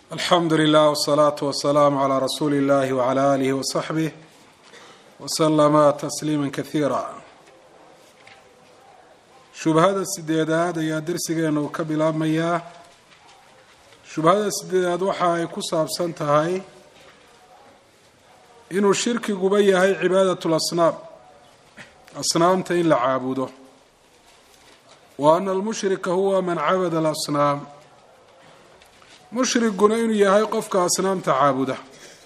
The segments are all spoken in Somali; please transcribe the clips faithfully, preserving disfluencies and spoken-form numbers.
alxamdu lilah wsalaatu wasalaamu calaa rasuuli illahi wacala aalihi wasaxbih wasalama tasliima kasiira. shubhada sideedaad ayaa darsigeena uu ka bilaabmayaa. shubhada sideedaad waxa ay ku saabsan tahay inuu shirkiguba yahay cibaadatu lasnaam, asnaamta in la caabudo, wa ana almushrika huwa man cabada alasnaam, mushriguna inuu yahay qofka asnaamta caabuda.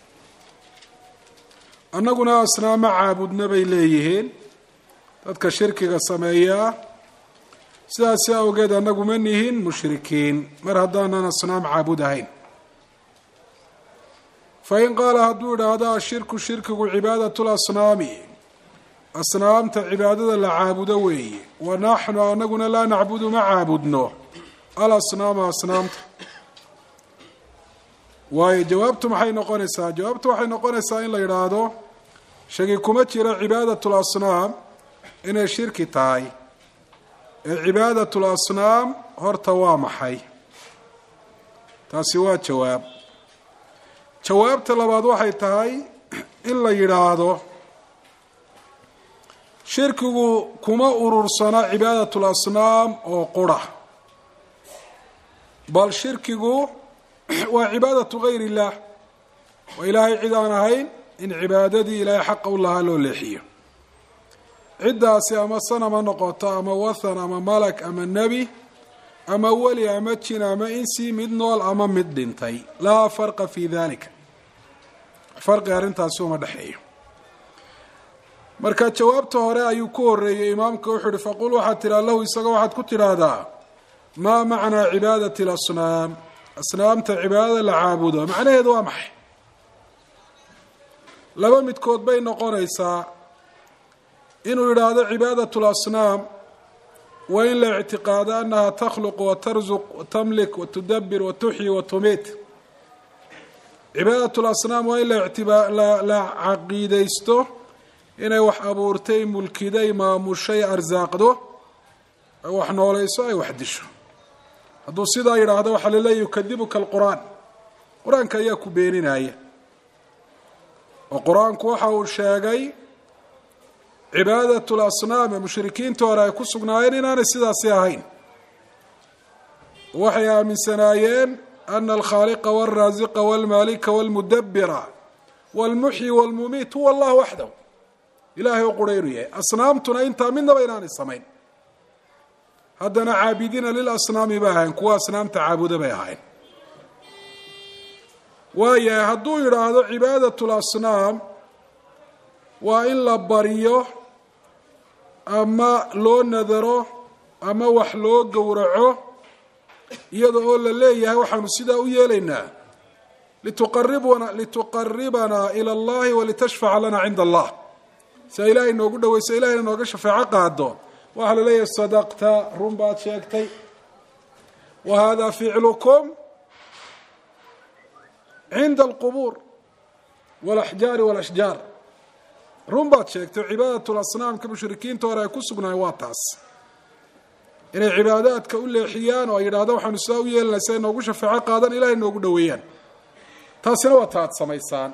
annaguna asnaama caabudna bay leeyihiin dadka shirkiga sameeyaa, sidaasi awgeed annagu ma nihin mushrikiin mar haddaanan asnaam caabud ahayn. fa in qaala hadduu idhaahdo ashirku shirkigu cibaadatu lasnaami, asnaamta cibaadada la caabudo weeye, wa naxnu anaguna laa nacbudu ma caabudno alasnaama asnaamta. waayo jawaabtu maxay noqonaysaa? jawaabtu waxay noqonaysaa in la yidhaahdo shaki kuma jiro cibaadatu lasnaam inay shirki tahay, ee cibaadatu lasnaam horta waa maxay? taasi waa jawaab. jawaabta labaad waxay tahay in la yidhaahdo shirkigu kuma urursana cibaadatu lasnaam oo qura, bal shirkigu waa cibaadatu gayr illah, waa ilaahay cid aan ahayn in cibaadadii ilaahay xaqa u lahaa loo leexiyo. ciddaasi ama sanam ha noqoto, ama wathan, ama malak, ama nebi, ama weli, ama jin, ama insi, mid nool ama mid dhintay, laa farqa fi dalika, farqi arrintaasi uma dhexeeyo. marka jawaabta hore ayuu ku horeeyey imaamka, wuxuu uhi faqul waxaad tidhaa lahu isaga waxaad ku tidhaahdaa maa macnaa cibaadati lasnaam, asnaamta cibaadada la caabudo macnaheedu waa maxay? laba midkood bay noqonaysaa. inuu yidhaahdo cibaadatu lasnaam waa in la ictiqaado annaha takhluq wa tarzuq wa tamlik wa tudabir wa tuxyi wa tumiit. cibaadatu lasnaam waa in la la caqiidaysto inay wax abuurtay, mulkiday, maamushay, arsaaqdo, ay wax noolayso, ay wax disho. hadduu sidaa yidhaahdo waxaa laleeyahy yukadibuka alqur'aan, qur-aanka ayaa ku beeninaya. oo qur-aanku waxa uu sheegay cibaadatu lasnaam ee mushrikiinta hore ay ku sugnaayeen inaanay sidaasi ahayn. waxay aaminsanaayeen ana alkhaaliqa walraasiqa walmaalika walmudabira walmuxyi walmumiit huwa allah waxdahu, ilaahay oo qura inuu yahay. asnaamtuna intaa midnaba inaanay samayn. haddana caabidiina lilasnaami bay ahayn, kuwa asnaamta caabuda bay ahayn. waayahay hadduu yidhaahdo cibaadatu lasnaam waa in la baryo ama loo nadaro ama wax loo gowraco, iyada oo la leeyahay waxaanu sidaa u yeelaynaa lituqaribna lituqaribanaa ila allahi walitashfaca lana cinda allah, sia ilaahay noogu dhaweyso, ilahayna nooga shafeeco qaado. waxaa la leeyahay sadaqta, run baad sheegtay, wa hada ficlukum cinda alqubuur walaxjaari walashjaar. run baad sheegtay. cibaadatu lasnaamka mushrikiinta hore ay ku sugnaayeen waa taas, inay cibaadaadka u leexiyaan oo ay yidhahdo waxaanu sidaa u yeelanay si ay noogu shafeeco qaadan, ilahay noogu dhoweeyaan. taasina waa taad samaysaan.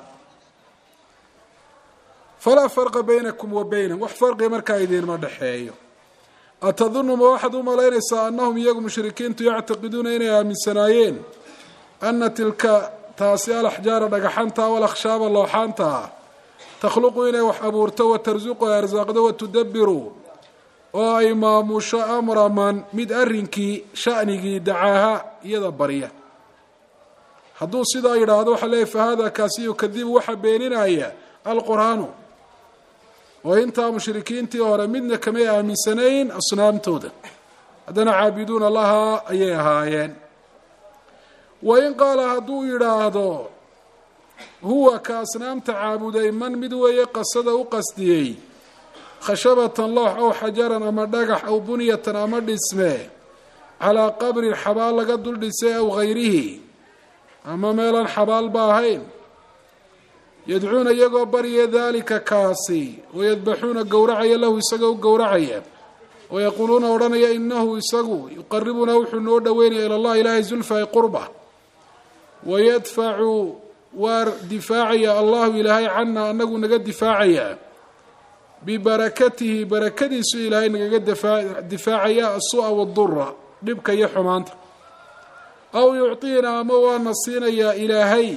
falaa farqa baynakum wa baynahum, wax farqiga markaa idiinma dhexeeyo. atadunu ma waxaad u malaynaysaa annahum iyagu mushrikiintu yactiqiduuna inay aaminsanaayeen ana tilka taasi alaxjaara dhagaxanta walakhshaaba looxaanta takhluqu inay wax abuurto, wa tarsuqu ay arsaaqdo, wa tudabiru oo ay maamusho amra man mid arrinkii sha'nigii dacaaha iyada barya. hadduu sidaa yidhaahdo waxaa leeyahy fahada kaasi yukadibu waxaa beeninaya alqur'aanu, oo intaa mushrikiintii hore midna kamay aaminsanayn asnaamtooda, haddana caabiduuna lahaa ayay ahaayeen. wa in qaala hadduu yidhaahdo huwa ka asnaamta caabuday man mid weeye qasada u qasdiyey khashabatan loox aw xajaran ama dhagax aw bunyatan ama dhisme calaa qabrin xabaal laga dul dhisay aw hayrihi ama meelaan xabaalba ahayn, yadcuuna iyagoo barya daalika kaasi, wayadbaxuuna gowracaya lahu isaga u gowracaya, wayaquuluuna odhanaya inahu isagu yuqaribuna wuxuu noo dhoweynaya ila allah ilaahay zulfa ay qurba, wayadfacu waa difaacaya allahu ilaahay cana anagu naga difaacaya bibarakatihi barakadiisu ilaahay nagaga difaacaya asu'a wadura dhibka iyo xumaanta aw yucطiina ama waana siinayaa ilaahay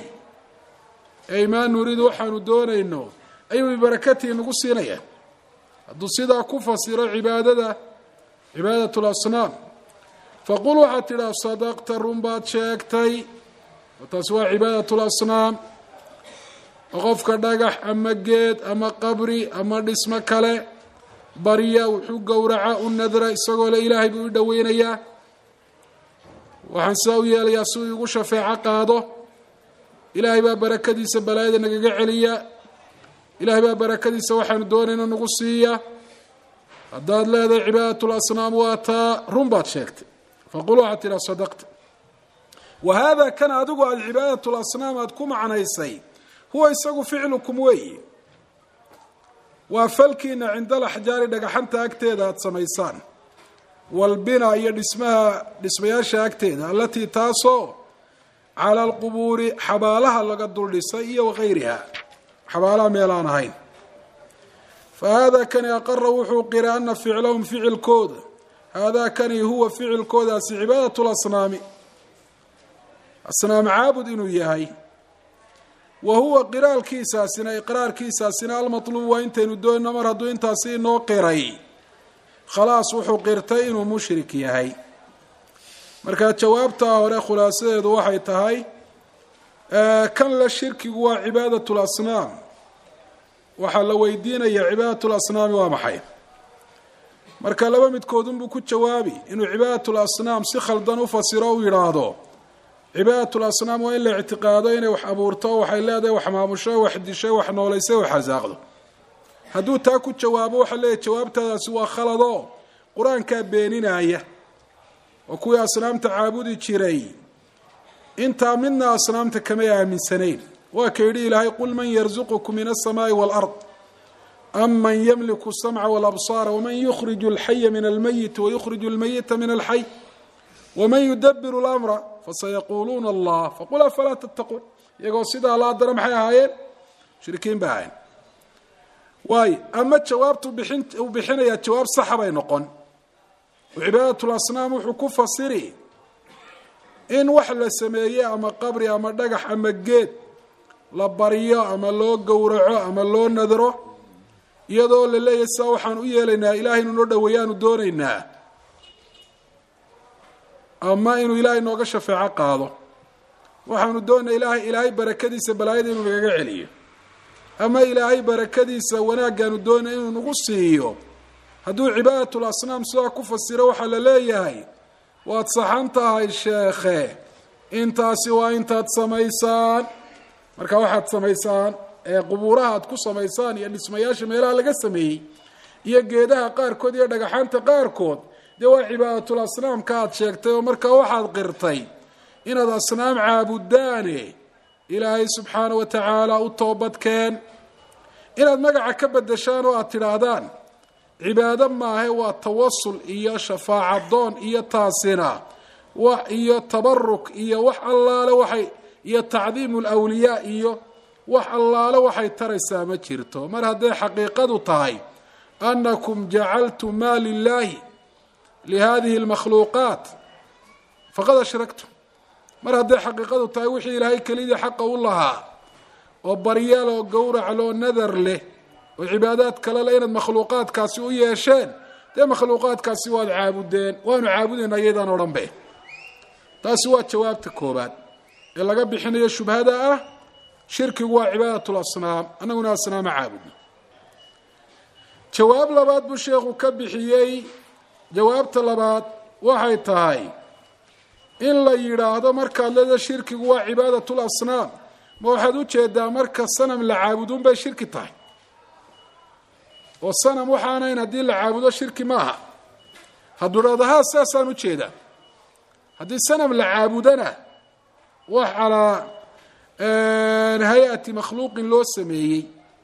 ay maa nuriidu waxaanu doonayno ayuu bibarakatihi nagu siinaya hadduu sidaa ku fasiro cibaadada cibaadat lasnaam faqul waxaad tidhaha sadaqta run baad sheegtay taasi waa cibaadat lasnaam oo qofka dhagax ama geed ama qabri ama dhismo kale barya wuxuu gowraca u nadra isagoo le ilaahay buu i dhoweynayaa waxaan sidaa u yeelayaa si uu igu shafeeco qaado ilaahay baa barakadiisa balaayada nagaga celiya ilaahay baa barakadiisa waxaanu doonayna nagu siiya haddaad leedahay cibaadat lasnaam waa taa run baad sheegtay faqul waxaad tidhaha sadaqta wa haadaa kan adigu aada cibaadat lasnaam aada ku macnaysay huwa isagu ficlukum weeyi waa falkiina cinda alaxjaari dhagaxanta agteeda aada samaysaan walbina iyo dhismaha dhismayaasha agteeda alatii taasoo cala alqubuuri xabaalaha laga dul dhisay iyo wakayriha xabaalaha meel aan ahayn fa haadaa kani aqara wuxuu qiray ana ficlahum ficilkooda haadaa kani huwa ficilkoodaasi cibaadat lasnaami asnaam caabud inuu yahay wa huwa qiraalkiisaasina iqraarkiisaasina almatluub waa intaynu doonno mar hadduu intaasi inoo qiray khalaas wuxuu qirtay inuu mushrik yahay markaa jawaabtaa hore khulaasadeedu waxay tahay kan la shirkigu waa cibaadat lasnaam waxaa la weydiinaya cibaadat lasnaami waa maxay marka laba midkoodunbuu ku jawaabi inuu cibaadat lasnaam si khaldan u fasiro u yidhaahdo cibaadat lasnaam waa in la ictiqaado inay wax abuurto waxay leedahay wax maamusho wax dishay wax nooleysay wax arsaaqdo hadduu taa ku jawaabo waxaa leeyahy jawaabtaadaasi waa khalado qur-aankaa beeninaya oo kuwii asnaamta caabudi jiray intaa midna asnaamta kamay aaminsanayn waa ka yidhi ilaahay qul man yarzuqukum min aلsamaaءi wاlأrض am man ymliku الsamca wاlabصaara waman yukhriju اlxaya min almayiti wayukhriju اlmayita min alxay waman yudabiru اlamra fasayaquuluuna allah faqul afalaa tattaquun iyagoo sidaa la adara maxay ahaayeen mushrikiin bay ahaayeen waayo ama jawaabtu bixin uu bixinayaa jawaab saxa bay noqon oo cibaadat lasnaam wuxuu ku fasiri in wax la sameeye ama qabri ama dhagax ama geed la baryo ama loo gowraco ama loo nadro iyadoo la leeyahay sidaa waxaan u yeelaynaa ilaahay inuu noo dhoweeyaanu doonaynaa ama inuu ilaahay nooga shafeeco qaado waxaanu doonaa ilaahay ilaahay barakadiisa balaayada inuu nagaga celiyo ama ilaahay barakadiisa wanaaggaanu doonay inuu nagu siiyo hadduu cibaadat lasnaam sidaa ku fasiro waxaa la leeyahay waad saxan tahay sheekhe intaasi waa intaad samaysaan marka waxaad samaysaan ee qubuuraha aad ku samaysaan iyo dhismayaasha meelaha laga sameeyey iyo geedaha qaarkood iyo dhagaxaanta qaarkood dee waa cibaadatul asnaamka aad sheegtay oo markaa waxaad qirtay inaad asnaam caabudaane ilaahay subxaana wa tacaala u toobadkeen inaad magaca ka bedeshaan oo aad tidhaahdaan cibaado maahe waa tawasul iyo shafaacadoon iyo taasina wax iyo tabaruk iyo wax allaale waxay iyo tacdiimu lawliyaa iyo wax allaale waxay taraysaa ma jirto mar hadday xaqiiqadu tahay annakum jacaltum maa lilaahi lihadihi اlmakhluuqaat faqad ashraktum mar hadday xaqiiqadu tahay wixii ilaahay kelidii xaqa u lahaa oo baryaal oo gowrac loo nadar leh oo cibaadaad kale le inaad makhluuqaadkaasi u yeesheen dee makhluuqaadkaasi waad caabudeen waanu caabudayna iyadan o dhan be taasi waa jawaabta koobaad ee laga bixinayo shubhada ah shirkigu waa cibaadat lasnaam annaguna asnaama caabudno jawaab labaad buu sheekhu ka bixiyey jawaabta labaad waxay tahay in la yidhaahdo markaad leeda shirkigu waa cibaadat lasnaam ma waxaad u jeedaa marka sanam la caabudun bay shirki tahay oo sanam waxaanayn haddii la caabudo shirki maaha hadduu dhahdo haa saasaan u jeedaa haddii sanam la caabudana wax calaa hay-ati makhluuqin loo sameeyey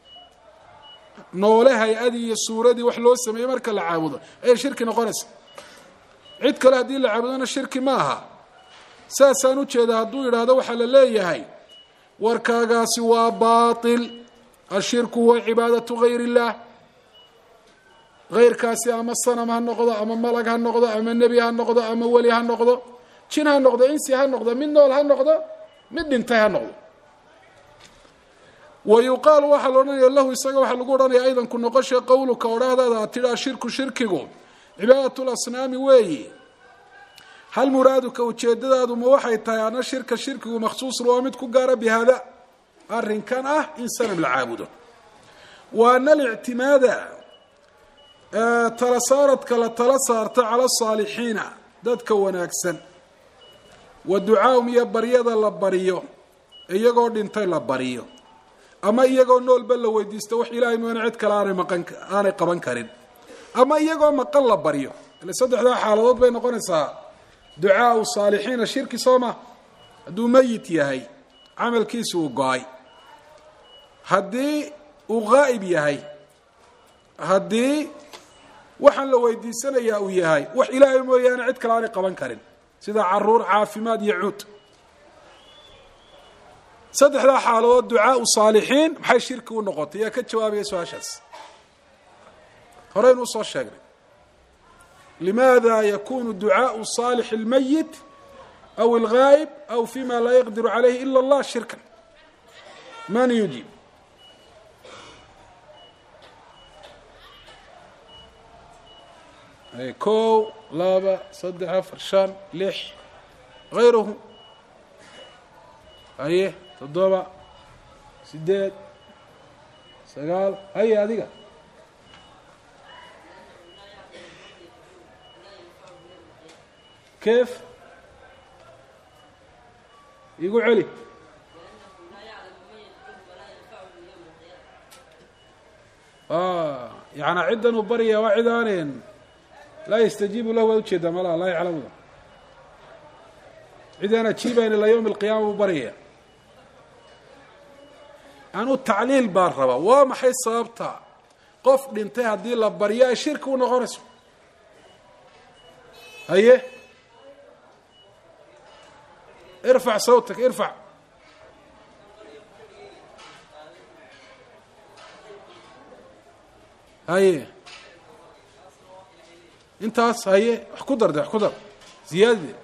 noole hay-adii iyo suuradii wax loo sameeyey marka la caabudo ayay shirki noqonaysa cid kale haddii la caabudona shirki ma aha saasaan u jeeda hadduu yidhaahdo waxaa la leeyahay warkaagaasi waa baatil. ashirku huwa cibaadatu gayr illah, gayrkaasi ama sanam ha noqdo ama malag ha noqdo ama nebi ha noqdo ama weli ha noqdo, jin ha noqdo, insi ha noqdo, mid nool ha noqdo, mid dhintay ha noqdo. wa yuqaalu waxaa la odhanaya lahu isaga waxaa lagu odhanaya aydan ku noqosha qowluka odhaahdaada aad tidhi ashirku shirkigu cibaadatu lasnaami weeyi. hal muraaduka ujeedadaadu ma waxay tahay ana shirka shirkigu makhsuusun waa mid ku gaara bihaada arrinkan ah in sanam la caabudo. wa ana alictimaada tala saaradka la tala saarta cala asaalixiina dadka wanaagsan, wa ducaahum iyo baryada la baryo iyagoo dhintay la baryo, ama iyagoo noolba la weydiisto wax ilaahay mooyane cid kale aanay maqan aanay qaban karin, ama iyagoo maqan la baryo. ile saddexdaa xaaladood bay noqonaysaa ducaau saalixiina shirki soo ma. hadduu meyit yahay camalkiisi uu go-ay, haddii uu ghaa'ib yahay, haddii waxaan la weydiisanayaa uu yahay wax ilaahay mooyaane cid kale aanay qaban karin, sida caruur, caafimaad iyo cuud. saddexdaa xaaladood ducaau saalixiin maxay shirki u noqotay? yaa ka jawaabaya su-aashaas. horeynu usoo sheegnay limaada yakunu ducaau saalix اlmayit aw اlgaa'ib aw fima laa yaqdiru calayhi ila اllah shirkan. man yujib? kow laba saddex afar shan lix غayruhu haye toddoba sideed sagaal haye adiga كيف يقول علي آه يعني عدا وبرية وعدانين لا يستجيب له وجد ما لا لا يعلم ذا عدنا تشيبين إلى يوم القيامة وبرية أنا التعليل باربا وما حي صابتها قف انتهى دي لبرية شرك ونغرس هيه ارفع صوتك ارفع هاي انت هاي حكدر ده حكدر زيادة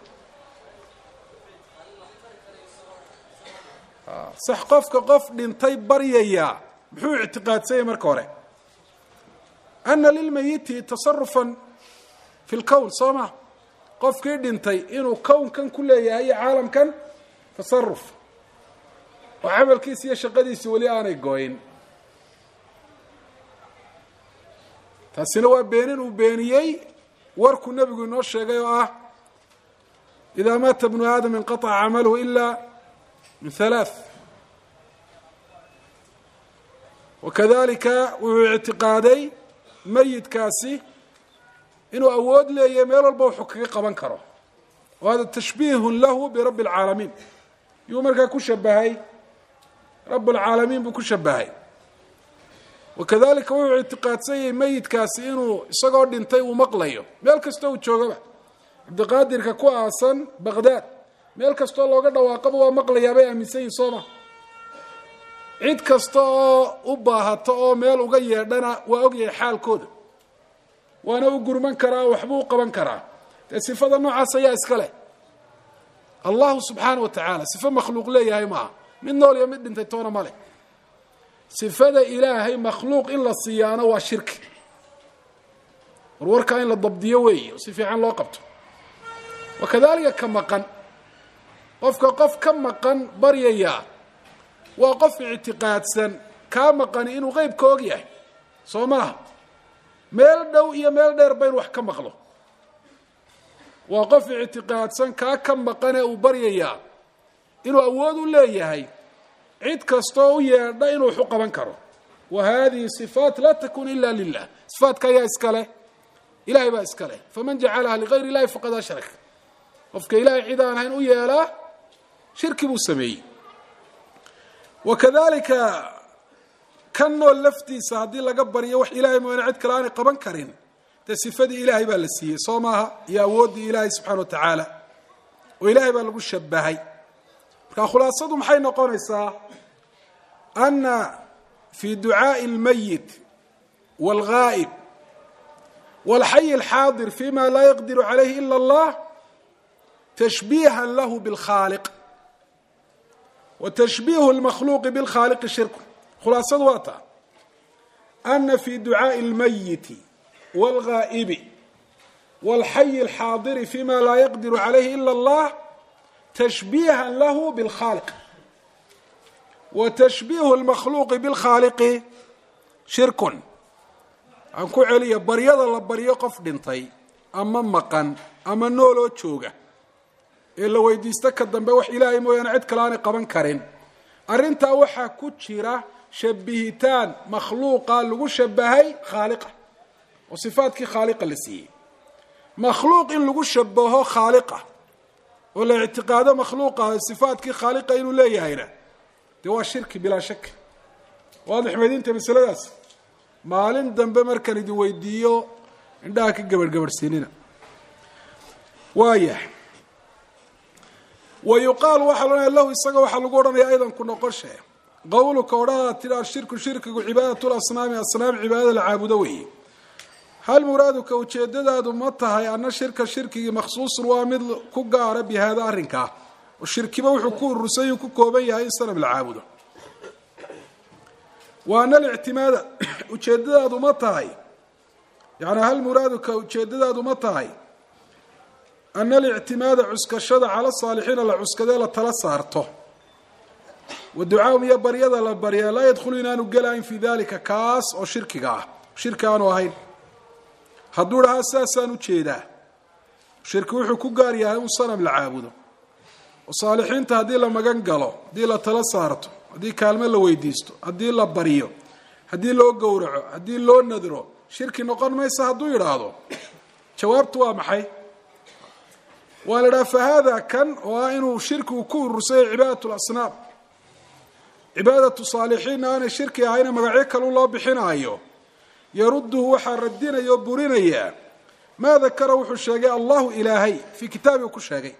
صح قفك قف لنتي بريا بحو اعتقاد سي مركوري أن للميت تصرفا في الكون صوما قف كي دنتي إنه كون كان كله هي عالم كان تصرف وعمل كيس يشقديس ولي أنا يقوين تسنوا بينين وبينيي وركو النبي يقول نوش شيء إذا مات ابن آدم انقطع عمله إلا من ثلاث وكذلك واعتقادي ميت كاسي إنه أود لي يميل البوح حقيقة بنكره وهذا تشبيه له برب العالمين يومرك كشبهي رب العالمين بكشبهي وكذلك هو اعتقاد سي ميت كاسي إنه يسقط دنتي ومقليه مالك استوى تشوفه عبد القادر ككو أصلا بغداد مالك استوى لو قد واقب ومقليه بيا من سي صومه عيد كستو أباها تو مال وجيه دنا وأجي حال كود وأنا أقول من كرا وحبوق من كرا صفة نوع سيا إسكاله الله سبحانه وتعالى صفة مخلوق لي هاي معه من نور يمد أنت تونا مالك صفة إله مخلوق إلا الصيانة والشرك والوركة إلا الضبطية وي وصفة عن لقبته وكذلك كم مقن قف قف كم مقن بريا وقف اعتقاد سن كم مقن إنه غيب كوجيه صومها ميل دو إيا ميل دير بين وح كم مخلو وقف اعتقاد سن كا كم مقن وبريا إنه أود ولا يهي عيد كستوية دا إنه حق بنكره وهذه صفات لا تكون إلا لله صفات كيا إسكاله إلهي با إسكاله فمن جعلها لغير الله فقد أشرك وفك إلهي عيدان هين ويا له شرك بسمي وكذلك كانوا اللفتي سادي لقبر يوح إلهي موانعد كلاني قبن كرين تصفدي إلهي بالسي صومها يا ودي إلهي سبحانه وتعالى وإلهي بقى لقو الشبهي فخلاصته محي نقونيسا أن في دعاء الميت والغائب والحي الحاضر فيما لا يقدر عليه إلا الله تشبيها له بالخالق، وتشبيه المخلوق بالخالق شرك. خلاصة وقتها أن في دعاء الميت والغائب والحي الحاضر فيما لا يقدر عليه إلا الله تشبيها له بالخالق، وتشبيه المخلوق بالخالق شرك. أنكو عليا بريضة لبريا قف دنتي أما مقن أما نولو تشوغا إلا ويديستك الدنبا وح إلهي مويان عد كلاني قبان كارين أرنتا وحا كتشيرا شبهتان مخلوقا لغو شبهي خالقة وصفاتك خالقة لسي مخلوق إن لغو شبهه خالقة ولا اعتقاد مخلوقة صفاتك خالقة إنو ليه هينا دوا شرك بلا شك. واضح مدينة مسلسل maalin dambe markan idin weydiiyo indhaha ka gabar gabarsiinina waaya ويقال وحلنا له isaga waxa lagu oranaya aydan ku noqoshay qowlka oraa tira shirku shirkigu cibaadatu al-asnaam asnaam cibaadada la caabudo weey hal muraadka ujeedadaadu ma tahay anna shirka shirkiga makhsuus waa mid ku gaara bi hada arrinka oo shirkiba wuxuu ku rusay ku kooban yahay sanam la caabudo وأن الاعتماد وجدد متاعي يعني هل مرادك وجدد متاعي أن الاعتماد عسك الشدع على الصالحين العسك ذا لتلصارته والدعاء يا بريضة للبريا لا يدخلون نقلين في ذلك كاس أو شركة شركة وهين هدورها أساسا وجيدا شركة وحكو قاريها وصنم العابد وصالحين تهدي لما قنقلوا دي لتلصارته haddii kaalmo la weydiisto haddii la bariyo haddii loo gowraco haddii loo nadro shirki noqon maysa hadduu yidhaahdo jawaabtu waa maxay waa la dhaha fahada kan waa inuu shirkigu ku urursay cibaadatu lasnaam cibaadatu saalixiin aana shirki ahayna magacyo kale loo bixinayo yarudduhu waxaa radinaya oo burinaya maa dakara wuxuu sheegay allahu ilaahay fii kitaabigu ku sheegay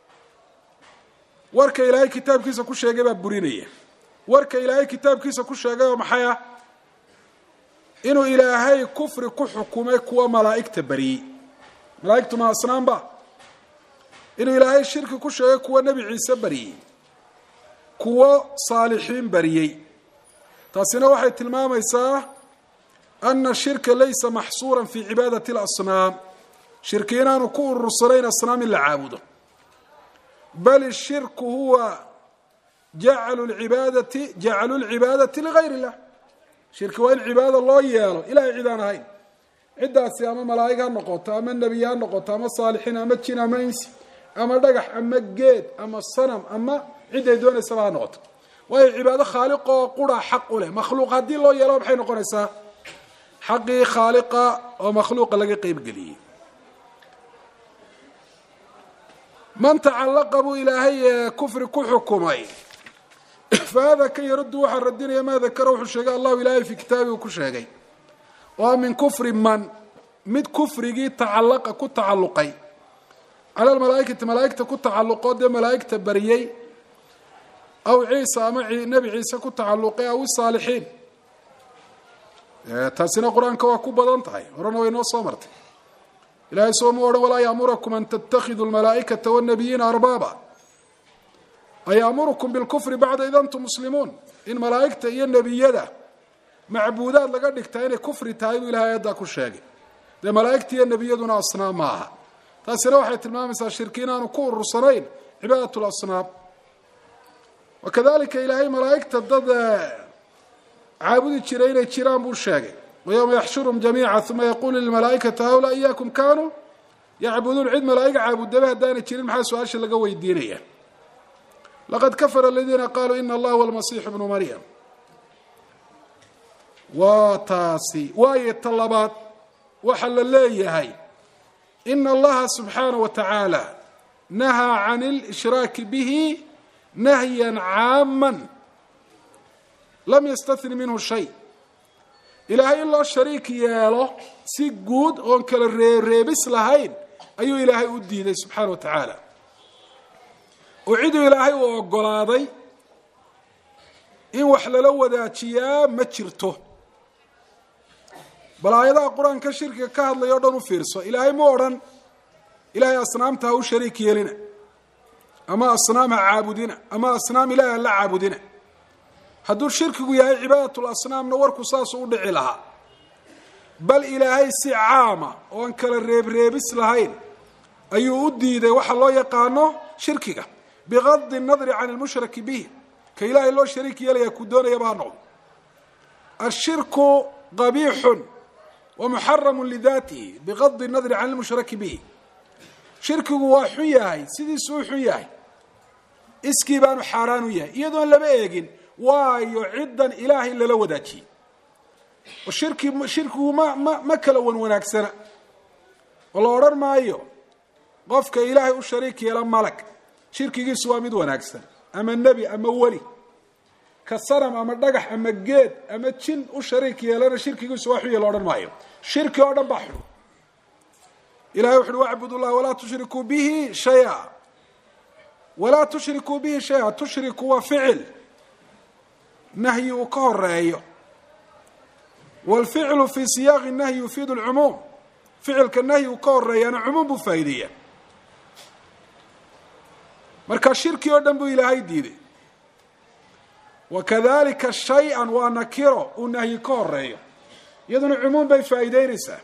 warka ilaahay kitaabkiisa ku sheegay baa burinaya warka ilaahay kitaabkiisa ku sheegay oo maxay ah inuu ilaahay kufri ku xukumay kuwa malaa'ikta bariyay malaa'iktu ma asnaamba inuu ilaahay shirki ku sheegay kuwa nabi ciise bariyay kuwa saalixiin bariyay taasina waxay tilmaamaysaa anna shirka laysa mahsuuran fi cibaadati al-asnaam shirkiinaanu ku urursanayn asnaam la caabudo بل الشرك هو جعل العبادة جعل العبادة لغير الله شرك وين عبادة الله يالو إلى عدان هاي عدة سيامة ملائكة نقطة أما النبيان نقطة أما الصالحين أما الجن أما إنس أما دقح أما الجيد أما الصنم أما عدة دون سبعة نقطة وهي عبادة خالقة قرى حق له مخلوق هدي الله يالو بحين نقول حقي خالقة ومخلوق لقي قيب قليل من تعلق أبو إلهي كفر كحكمي فهذا كي يرد واحد ردين ما ذكره الشيء الله إلهي في كتابه وكشيء ومن كفر من مد كفر تعلق كتعلقي على الملائكة ملائكة كتعلقات دي ملائكة بريي أو عيسى معي نبي عيسى كتعلقي أو الصالحين تاسنا قرآن كواكب بدنتهي ورنا وينو صامرتي إلهي سوما ولا يأمركم أن تتخذوا الملائكة والنبيين أربابا أيأمركم بالكفر بعد إذا أنتم مسلمون إن ملائكة هي النبي يده معبودات لقد اكتاين كفر تايب إلهي يدك الشاقي ده ملائكة هي النبي يدنا أصنام معها تاسي روحة المامسة الشركين نكون رسلين عبادة الأصنام وكذلك إلهي ملائكة ضد عابد الشرين الشرام بالشاقي ويوم يحشرهم جميعا ثم يقول للملائكة هؤلاء إياكم كانوا يعبدون عيد ملائكة عابد دبها داني تشيرين محا سؤالش اللي قوي الدينية لقد كفر الذين قالوا إن الله هو المسيح ابن مريم وتاسي واي الطلبات وحل اللي هاي إن الله سبحانه وتعالى نهى عن الإشراك به نهيا عاما لم يستثن منه شيء إلهي الله شريك ياله سيقود وان كلا ريبس لهين أيو إلهي أديني سبحانه وتعالى oo ciduu ilaahay uu ogolaaday in wax lala wadaajiyaa ma jirto. bal aayadaha qur-aanka shirkiga ka hadlaya o dhan u fiirso. ilaahay ma odhan ilaahay asnaamta ha u shariik yeelina, ama asnaam ha caabudina, ama asnaam ilaahay ha la caabudina. hadduu shirkigu yahay cibaadatul asnaamna warku saasuu u dhici lahaa. bal ilaahay si caama oo aan kala reebreebis lahayn ayuu u diiday waxa loo yaqaano shirkiga, bigadi الnadri can اlmushraki bihi, ka ilaahay loo shariik yeelaya ku doonayaba ha noqdo. ashirku qabiixun wa muxaramu lidaatihi bigadi الnadri can اlmushraki bihi. shirkigu waa xun yahay, sidiisu u xun yahay, iskii baanu xaaraan u yahay, iyadoon laba eegin waayo ciddan ilaahay lala wadaajiyey. oo shirki shirkigu ma ma ma kala wan wanaagsana, oo la odhan maayo qofka ilaahay u shariik yeela malag shirkigiisu waa mid wanaagsan, ama nebi ama weli. ka sanam ama dhagax ama geed ama jin u shariik yeelana shirkigiisu waa xun ya la odhan maayo. shirki oo dhan baa xun. ilahay wuxu uhi wacbud اllah walaa tushrikuu bihi shaya, walaa tushrikuu bihi shaya. tushriku waa ficil nahyi uu ka horeeyo, wاlficlu fi siyaaqi الnahyi yufiidu اlcumuum. ficilka nahyi uu ka horeeyana cumuum buu faa'iideeya. marka shirki oo dhan buu ilaahay diiday. wakadalika shay-an waa nakiro uu nahyi ka horeeyo, iyaduna cumuum bay faa'iideynaysaa.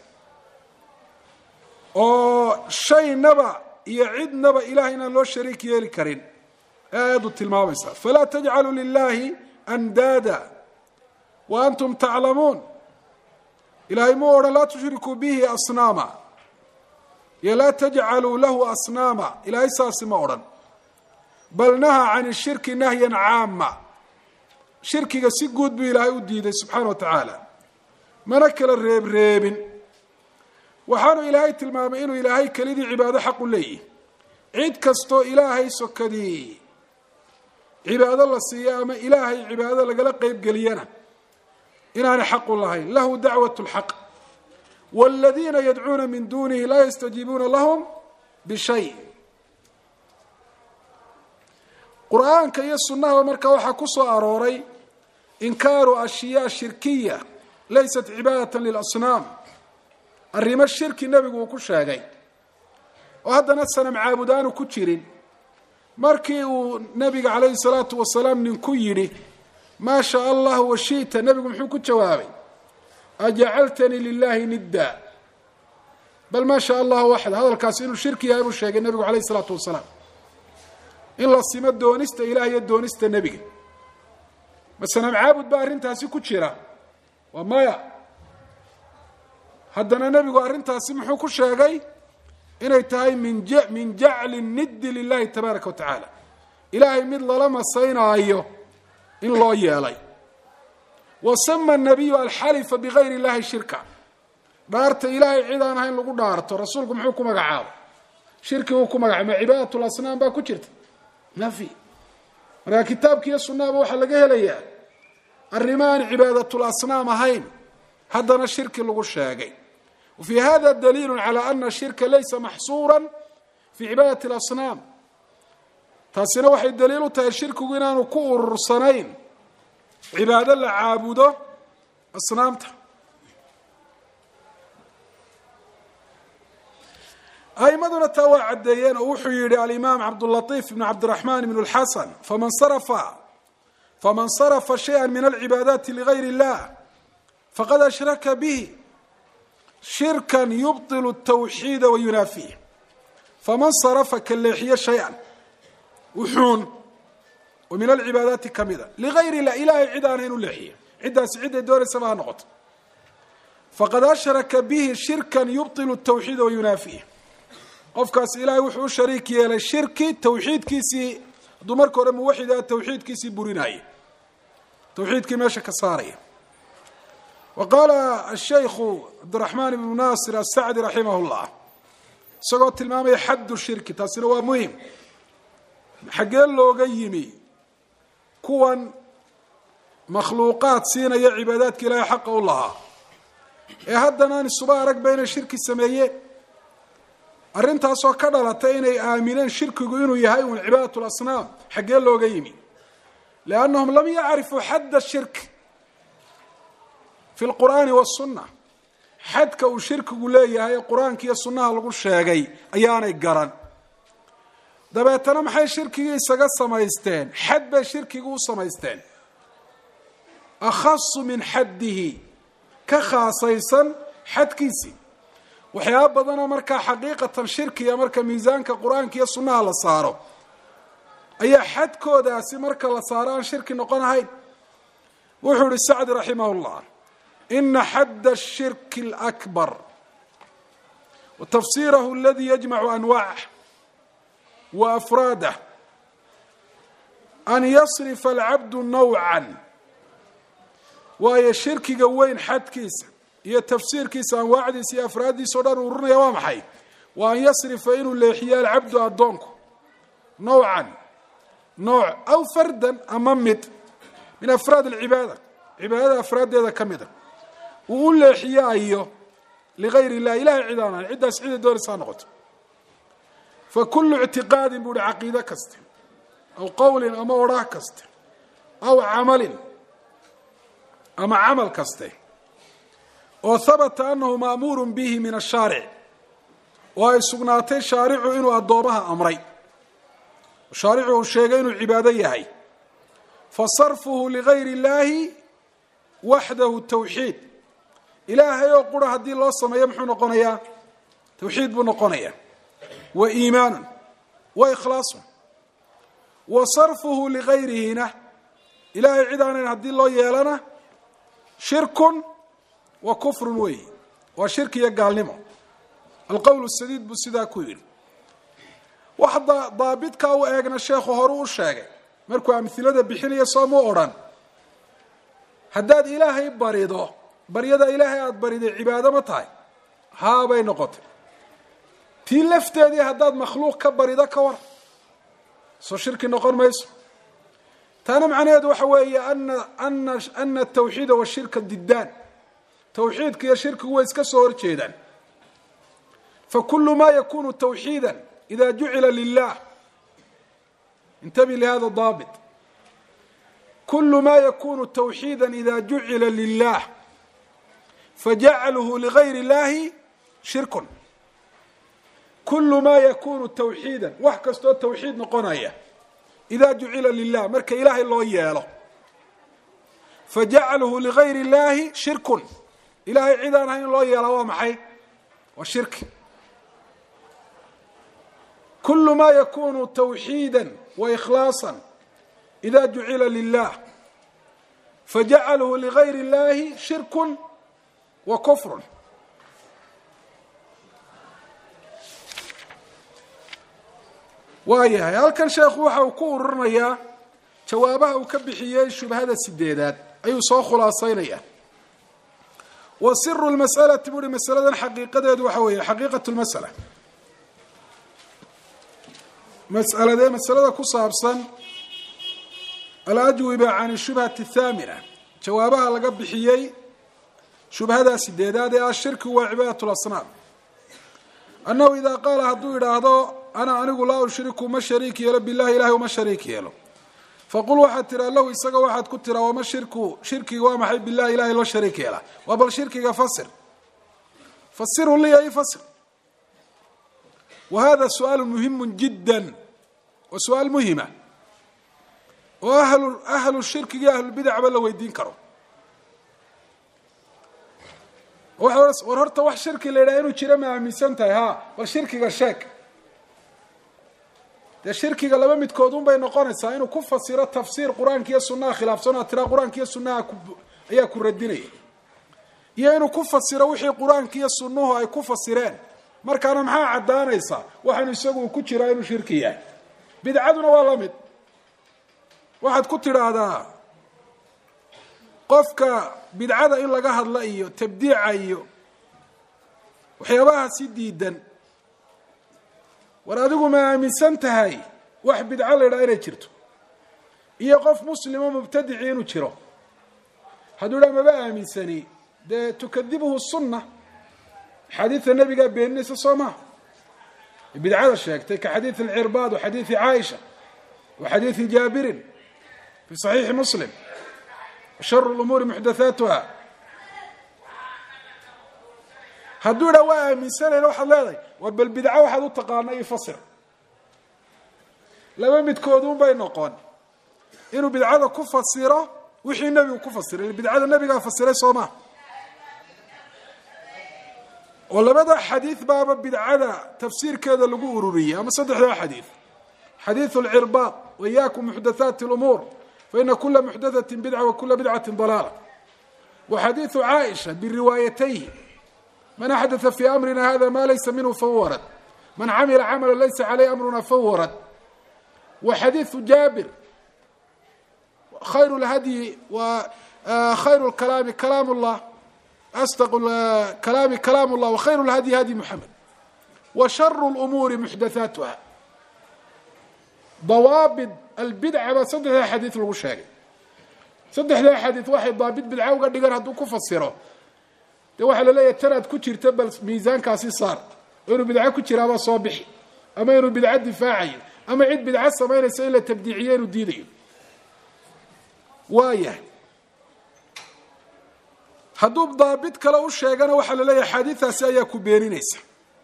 oo shaynaba iyo cidnaba ilahay inaan loo shariik yeeli karin aad u tilmaamaysaa. falaa tajcaluu lilahi andaada wa antum taclamuun. ilahay mu odhan laa tushrikuu bihi asnaama iyo laa tajcaluu lahu asnaama. ilahay saasi ma odhan, bal nahaa can ishirki nahyan caama. shirkiga si guud buu ilaahay u diiday subxaana wa tacaala, mana kala reebreebin. waxaanu ilaahay tilmaamay inuu ilaahay kelidii cibaado xaq u leeyihi. cid kastoo ilaahay sokadii cibaado la siiyo ama ilaahay cibaado lagala qeyb geliyana inaanay xaq u lahayn. lahu dacwat اlxaq wاladiina yadcuuna min dunihi laa yastajiibuuna lahum bishay. qur'aanka iyo sunnahaba markaa waxaa ku soo arooray inkaaru ashyaa shirkiya laysat cibaadata lilasnaam. arrimo shirki nebigu uu ku sheegay oo haddana sanam caabud aanu ku jirin. markii uu nebiga calayhi salaatu wasalaam ninku yidhi maa shaa allahu washi'ta, nebigu muxuu ku jawaabay? ajacaltanii lilahi nidda, bal maa shaa allahu waxda. hadalkaasi inuu shirki yahay buu sheegay nebigu calayhi salaatu wasalaam, in la simo doonista ilaah iyo doonista nebiga. ma sanam caabud baa arrintaasi ku jira? waa maya. haddana nebigu arrintaasi muxuu ku sheegay inay tahay min min jacli niddi lilahi tabaaraka wa tacaala, ilaahay mid lala masaynaayo in loo yeelay. wa sama nabiyu alxalifa bigayri illahi shirka. dhaarta ilaahay cid aan ahayn lagu dhaarto rasuulku muxuu ku magacaabo? shirki uu ku magacaabo. ma cibaadatu lasnaam baa ku jirta? ma fi. markaa kitaabka iyo sunnahaba waxaa laga helayaa arrimo aan cibaadatul asnaam ahayn haddana shirki lagu sheegay. وفي hذا دليل على أن الشhirكa laysa maxصuuرا في cibaadaة الأصناam. taasina waxay daliil u tahay shirkigu inaanu ku urursanayn cibaado la caabudo asnaamta. aimaduna taa waa caddeeyeen oo wuxuu yihi alimaam cabdاللaطيف بن cabdالرaحman بن الxaسن faman sarfa faman sarfa شhayئa min الcibaadaati لغayr الlah faqad أshraka bه shirkan yubطil الtawxiida wa yunaafiih. faman sarafa ka leexiyo shay-an wuxuun oo min alcibaadaati ka mida ligayr illah, ilaahay cid aana inu leexiyo, ciddaasi ciday doonaysaba ha noqoto, faqad ashraka bihi shirkan yubطil الtawxiida wa yunaafiih. qofkaas ilaahay wuxuu u shariik yeelay shirki tawxiidkiisii, hadduu marka hore muwaxid ah tawxiidkiisii burinaaye, tawxiidkii meesha ka saaraya. waqaala ashaykhu cabdiraxmaan ibnu naasir asacdi raximah llah isagoo tilmaamaya xaddu shirki, taasina waa muhim. xaggee looga yimi kuwan makhluuqaad siinaya cibaadaadka ilaahay xaqa u lahaa ee haddana aan isuba aragba inay shirki sameeyeen? arrintaasoo ka dhalatay inay aamineen shirkigu inuu yahay un cibaadatu lasnaam xaggee looga yimi liannahum lam yacrifuu xadda shirk fi lqur'aani wasunna xadka uu shirkigu leeyahay ee qur-aanka iyo sunnaha lagu sheegay ayaanay garan dabeetana maxay shirkigii isaga samaysteen xad bay shirkigu u samaysteen akhasu min xaddihi ka khaasaysan xadkiisii waxyaaba badanoo markaa xaqiiqatan shirkiga marka miisaanka qur-aanka iyo sunnaha la saaro ayaa xadkoodaasi marka la saaro aan shirki noqon ahayn wuxuu ihi sacdi raximah llah ina xadda ashirki alakbar wa tafsiirahu aladii yajmacu anwaacah wa afraadah an yasrifa alcabdu nawcan waayo shirkiga weyn xadkiisa iyo tafsiirkiisa anwaacdiisa iyo afraaddiisa o dhan ururinaya waa maxay waa an yasrifa inuu leexiyo alcabdu addoonku nawcan nooc aw fardan ama mid min afraad alcibaada cibaadada afraaddeeda ka mida uu u leexiyaayo ligayr illah ilahay cid aan ahayn ciddaas ciday doonaysaa noqoto fa kullu ictiqaadin buu uhi caqiide kaste aw qowlin ama odhaah kaste aw camalin ama camal kaste oo habata anahu ma'muurun bihi min ashaaric oo ay sugnaatay shaaricu inuu addoomaha amray shaaricu uu sheegay inuu cibaado yahay fa sarfuhu ligayri illaahi waxdahu tawxiid ilaahay oo qura haddii loo sameeyo muxuu noqonayaa tawxiid buu noqonayaa wa iimaanun wa ikhlaasun wa sarfuhu ligayrihina ilaahay cid aanayn haddii loo yeelana shirkun wa kufrun weyi waa shirki iyo gaalnimo alqowl sadiid buu sidaa ku yidhi wax daabidkaa u eegna sheekhu horu u sheegay markuu amhilada bixinaya soomuu odhan haddaad ilaahay barido baryada ilaahay aada bariday cibaado ma tahay haabay noqotay tii lafteedii haddaad makhluuq ka barido ka war soo shirki noqon mayso taana macnaheedu waxa weeye ana ana ana atawxiida washirka diddaan tawxiidka iyo shirkigu way iska soo horjeedaan fakulu ma yakunu tawxiida ida jucila lilah intabi lihada daabit kulu ma yakunu tawxiida ida jucila lilah fajacluhu ligayr illahi shirkun kulu ma yakunu tawxiida wax kastoo tawxiid noqonaya ida jucila lilah marka ilaahay loo yeelo fajacluhu ligayr illahi shirkun ilahay cid aan ahayn in loo yeela waa maxay waa shirki kulu ma yakunu tawxiida waikhlaasa ida jucila lilah fajacluhu ligayr illahi shirkun wa kufrun waayahay halkan sheekhu waxa uu ku ururinayaa jawaabaha uu ka bixiyey shubhada sideedaad ayuu soo khulaasaynaya wa siru lmas'alati buri masaladan xaqiiqadeedu waxa weeye xaqiiqatu lmas'ala mas'aladee masalada ku saabsan alajwiba can shubhati athaamina jawaabaha laga bixiyey shubhada sideedaad ee ah shirki waa cibaadat lasnaam annahu idaa qaala hadduu yidhaahdo ana anigu laa ushriku ma shariik yeelo bilahi ilahay uma shariik yeelo faqul waxaad tiraa lahu isaga waxaad ku tiraa wama shirku shirkiga waa maxay bilahi ilahay loo shariik yeela waa bal shirkiga fasir fasiru liya i fasir wa hada su'aalu muhimu jidda wa su-aal muhima oo ahlu ahlu shirkiga ahlulbidacba la weydiin karo war horta wax shirki la yidhaha inuu jiro ma aaminsan tahay ha bal shirkiga sheeg dee shirkiga laba midkood un bay noqonaysaa inuu ku fasiro tafsiir qur-aanka iyo sunnaha khilaafsan aad tiraa qur-aanka iyo sunnaha ayaa ku radinaya iyo inuu ku fasiro wixii qur-aanka iyo sunnuhu ay ku fasireen markaana maxaa caddaanaysaa waxaanu isagu ku jiraa inuu shirki yahay bidcaduna waa la mid waxaad ku tidhaahdaa qofka bidcada in laga hadla iyo tabdiica iyo waxyaabaha si diidan war adigu ma aaminsan tahay wax bidco la yidhaha inay jirto iyo qof muslimo mubtadici inuu jiro hadduu idhaha maba aaminsani dee tukadibuhu sunna axaadiidta nebigaa beeninaysa soo maha بدعة الشيكتي كحديث العرباض وحديث عائشة وحديث جابر في صحيح مسلم شر الأمور محدثاتها هدو رواها من سنة لو حلالي وبالبدعة واحد التقانا يفسر لما متكودون بين نقون إنه بدعة كفسيرة وحي النبي كفسر البدعة النبي قال فسره صوما ولا بدأ حديث باب بدعة تفسير كذا لقوا أرورية أما صدح له حديث حديث العرباط وإياكم محدثات الأمور فإن كل محدثة بدعة وكل بدعة ضلالة وحديث عائشة بالروايتين من أحدث في أمرنا هذا ما ليس منه فورد من عمل عملا ليس عليه أمرنا فورد وحديث جابر خير الهدي وخير الكلام كلام الله أصدق الكلام كلام الله وخير الهدي هدي محمد وشر الأمور محدثاتها ضوابط البدعة بصدح ذا حديث الوشاقي صدح ذا حديث واحد ضابط بدعة وقد يقول هدو كفسره ده واحد لا يتراد كتير تبل ميزان كاسي صار إنه بدعة كتير هذا صابحي أما إنه بدعة دفاعية أما عيد بدعة سمين يسأل تبديعيين ودينيين وايه هدو ضابط كلا وشاقنا واحد لا حديثة سيئة كبيرينيسا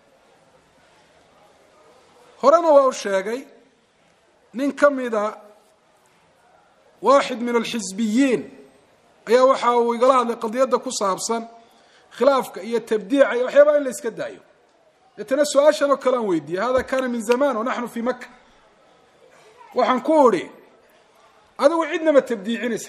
هرانا وشاقي ننكم إذا واحد من الحزبيين أي واحد ويقال هذا قضية دا كصابصا خلافك هي التبديع أي وحيبا إلا يسكدايو يتنسوا أشياء وكلام ويدي هذا كان من زمان ونحن في مكة وحنكوري هذا وعدنا ما تبديعينيسا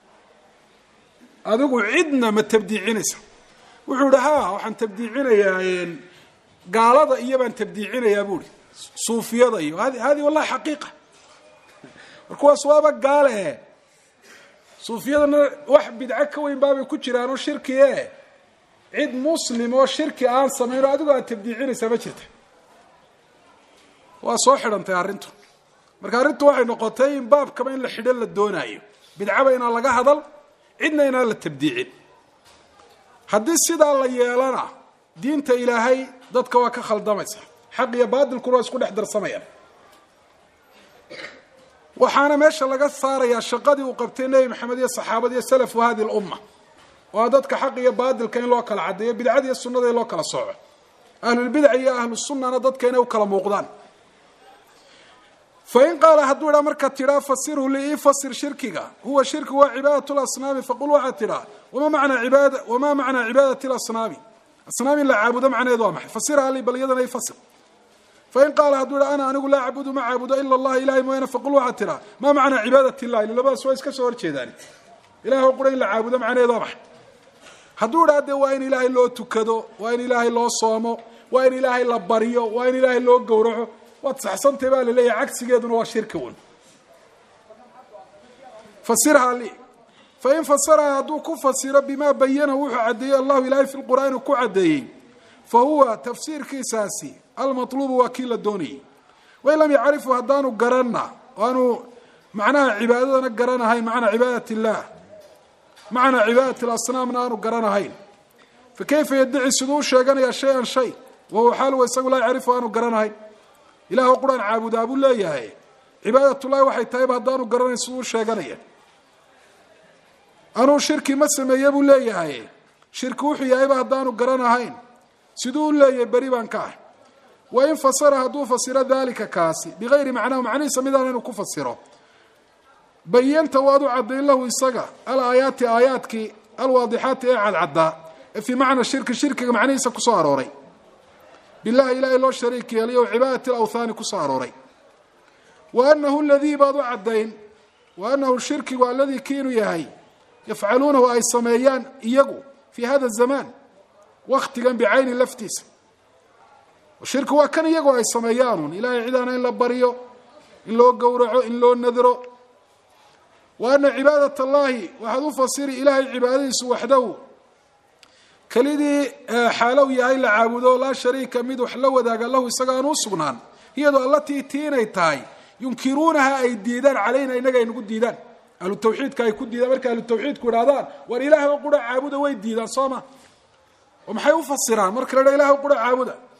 هذا وعدنا ما تبديعينيسا وحولها وحن تبديعينا يا قال هذا إيابان تبديعينا يا بولي صوفيا ضيو هذه هذه والله حقيقة الكوا صوابك قال ايه صوفيا واحد بدعك وين بابي كجيران وشركي ايه عيد مسلم وشركي aan sameeyo adigu aad tabdiicinaysa ma jirta waa soo xidhantay arintu marka arintu waxay noqotay in baab kama in la xidhan la doonayo bidcaba in laga hadal cidna in la tabdiicin hadii sida la yeelana diinta ilaahay dadka waa ka khaldamaysa xaq iyo baadil ku isku dhex darsamayaan waxaana meesha laga saaraya shaqadii uu qabtay Nabi Maxamed iyo saxaabada iyo salaf wahadi umma waa dadka xaq iyo baadilka in loo kala cadeeyo bidcada iyo sunnada in loo kala sooco ahlul bid'ah iyo ahlus sunnah dadka inay u kala muuqdaan فإن قال هدولا مركة ترى فسره لي فسر شركك هو شرك وعبادة الأصنام فقل واحد ترى وما معنى عبادة وما معنى عبادة الأصنام الأصنام لا عابد معنى يضامح فسرها لي بل يدنا يفسر فإن قال هدولا أنا أنا أقول لا أعبد ما أعبد إلا الله إلهي موينة فقل واحد ترى ما معنى عبادة الله إلا بس ويس كسور شيء ذلك إلهي قل إلا عابد معنى يضامح هدولا هذا وين إلهي الله تكدو وين إلهي الله صومه وين إلهي الله بريو وين إلهي الله جورعه وتصحصن تبالي لي عكس جد هو شركون فسرها لي فإن فسرها هدو كفسر بما بينه وعدي الله إلهي في القرآن وكعدي فهو تفسير كيساسي المطلوب وكيل الدوني وإن لم يعرفوا هدانو قرنا وأنه معناها عبادتنا قرنا هاي معنى عبادة الله معنى عبادة الأصنام نانو قرنا هاي فكيف يدعي سدوه شيئا شيئا شيء وهو حاله ويساق لا يعرفه أنه قرنا هاي إله القرآن عابد أبو الله يهي عبادة الله وحي تايب هدانو قرنا سدوه شيئا أنه شركي مسمى يبو الله يهي شرك وحي يهيب هدانو قرنا هاي سدوه الله يبريبان كاه وإن فسر هدو فسر ذلك كاسي بغير معناه معنى سميدان أنه كفسره بيّنت وادو عدي الله إساقا الآيات آياتك الواضحات إعاد عداء في معنى الشرك الشرك معنى إسا كساروري بالله إله إلا الشريك يليه عبادة الأوثان كساروري وأنه الذي بادو عدين وأنه الشرك والذي كينوا يهي يفعلونه أي سميان إيقو في هذا الزمان واختقا بعين اللفتيس والشرك هو كان يقوى السميان إلهي عدانا إلا بريو إن لو قورعو إن لو نذرو وأن عبادة الله وحدو فصير إلهي عباديس وحده كالذي حالو يهي لعابدو لا شريك ميد وحلو ذاك الله إساقانو سبنان هي دو التي تيني تاي ينكرونها أي ديدان علينا إنك ينقود ديدان أهل التوحيد كاي كود ديدان مركا أهل التوحيد كورادان والإله وقود عابده ويد ديدان صاما ومحيو فصيران مركا لا إله وقود عابده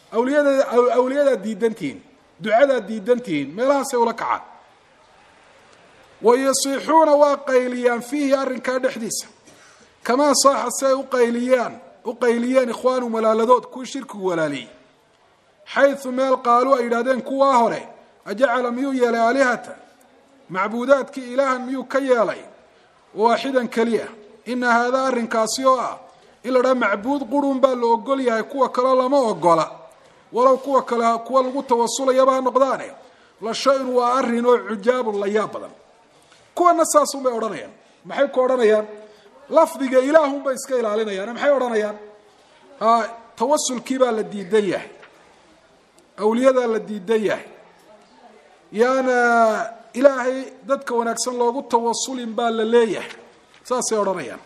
awliyada awliyada diidantiin ducada diidantiin meelahaas ay ula kacaan wayasiixuuna waa qayliyaan fiihi arrinkaa dhexdiisa kamaa saaxa si ay u qayliyaan u qayliyeen ikhwaanu malaaladood kuwii shirkigu walaaliyey xayثu meel qaaluu ay yidhahdeen kuwaa hore ajacala miyuu yeelay aalihata macbuudaadkii ilaahan miyuu ka yeelay waaxidan keliya ina haadaa arrinkaasi oo ah in la dhaha macbuud qurun baa la ogol yahay kuwa kaleo lama ogola walow kuwa kale kuwa lagu tawasulayaba ha noqdaane la shay-un waa arrin oo cujaabun la yaab badan kuwana saasun bay odhanayaan maxay ku odhanayaan lafdiga ilaahun bay iska ilaalinayaan maxay odhanayaan ha tawasulkii baa la diidan yahay awliyadaa la diidan yahay yaana ilaahay dadka wanaagsan loogu tawasulin baa la leeyahay saasay odhanayaan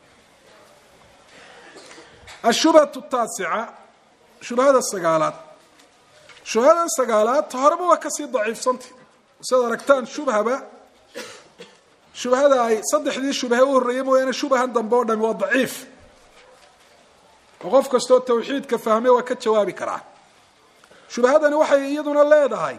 ashubhatu taasica shubhada sagaalaad shubhada sagaalaad horeba waa kasii daciifsantay sidaad aragtaan shubhaba shubhada ay saddexdii shubhe u horreeyey mooyaane shubhan dambe oo dhami waa daciif oo qof kastoo tawxiidka fahmay waa ka jawaabi karaa shubhadani waxay iyaduna leedahay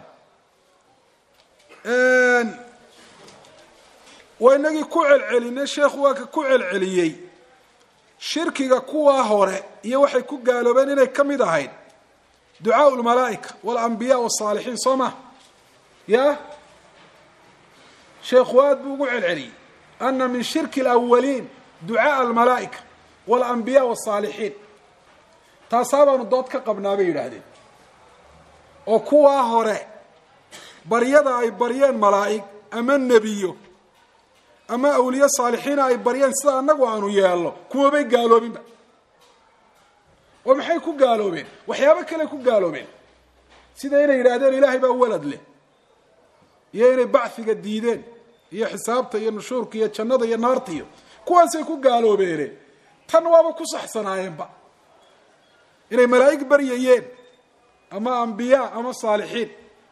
waa inagii ku celcelinay sheekhu waa ka ku celceliyey shirkiga kuwaa hore iyo waxay ku gaaloobeen inay ka mid ahayd ducaau lmalaa'ika walambiyaa wasaalixiin soo ma ya sheekhu aad buu ugu celceliyey ana min shirki alawaliin ducaaa almalaa'ika walambiyaa wasaalixiin taasaa baanu dood ka qabnaa bay yidhaahdeen oo kuwaa hore baryada ay baryeen malaa'ig ama nebiyo ama awliye saalixiina ay baryeen sida annagu aanu yeelno kumabay gaaloobinba oo maxay ku gaaloobeen waxyaabo kale ku gaaloobeen sida inay yidhaahdeen ilaahay baa walad leh iyo inay bacfiga diideen iyo xisaabta iyo nushuurka iyo jannada iyo naarta iyo kuwaasay ku gaaloobeene tan waaba ku saxsanaayeenba inay malaa'ig baryayeen ama ambiyaa ama saalixiin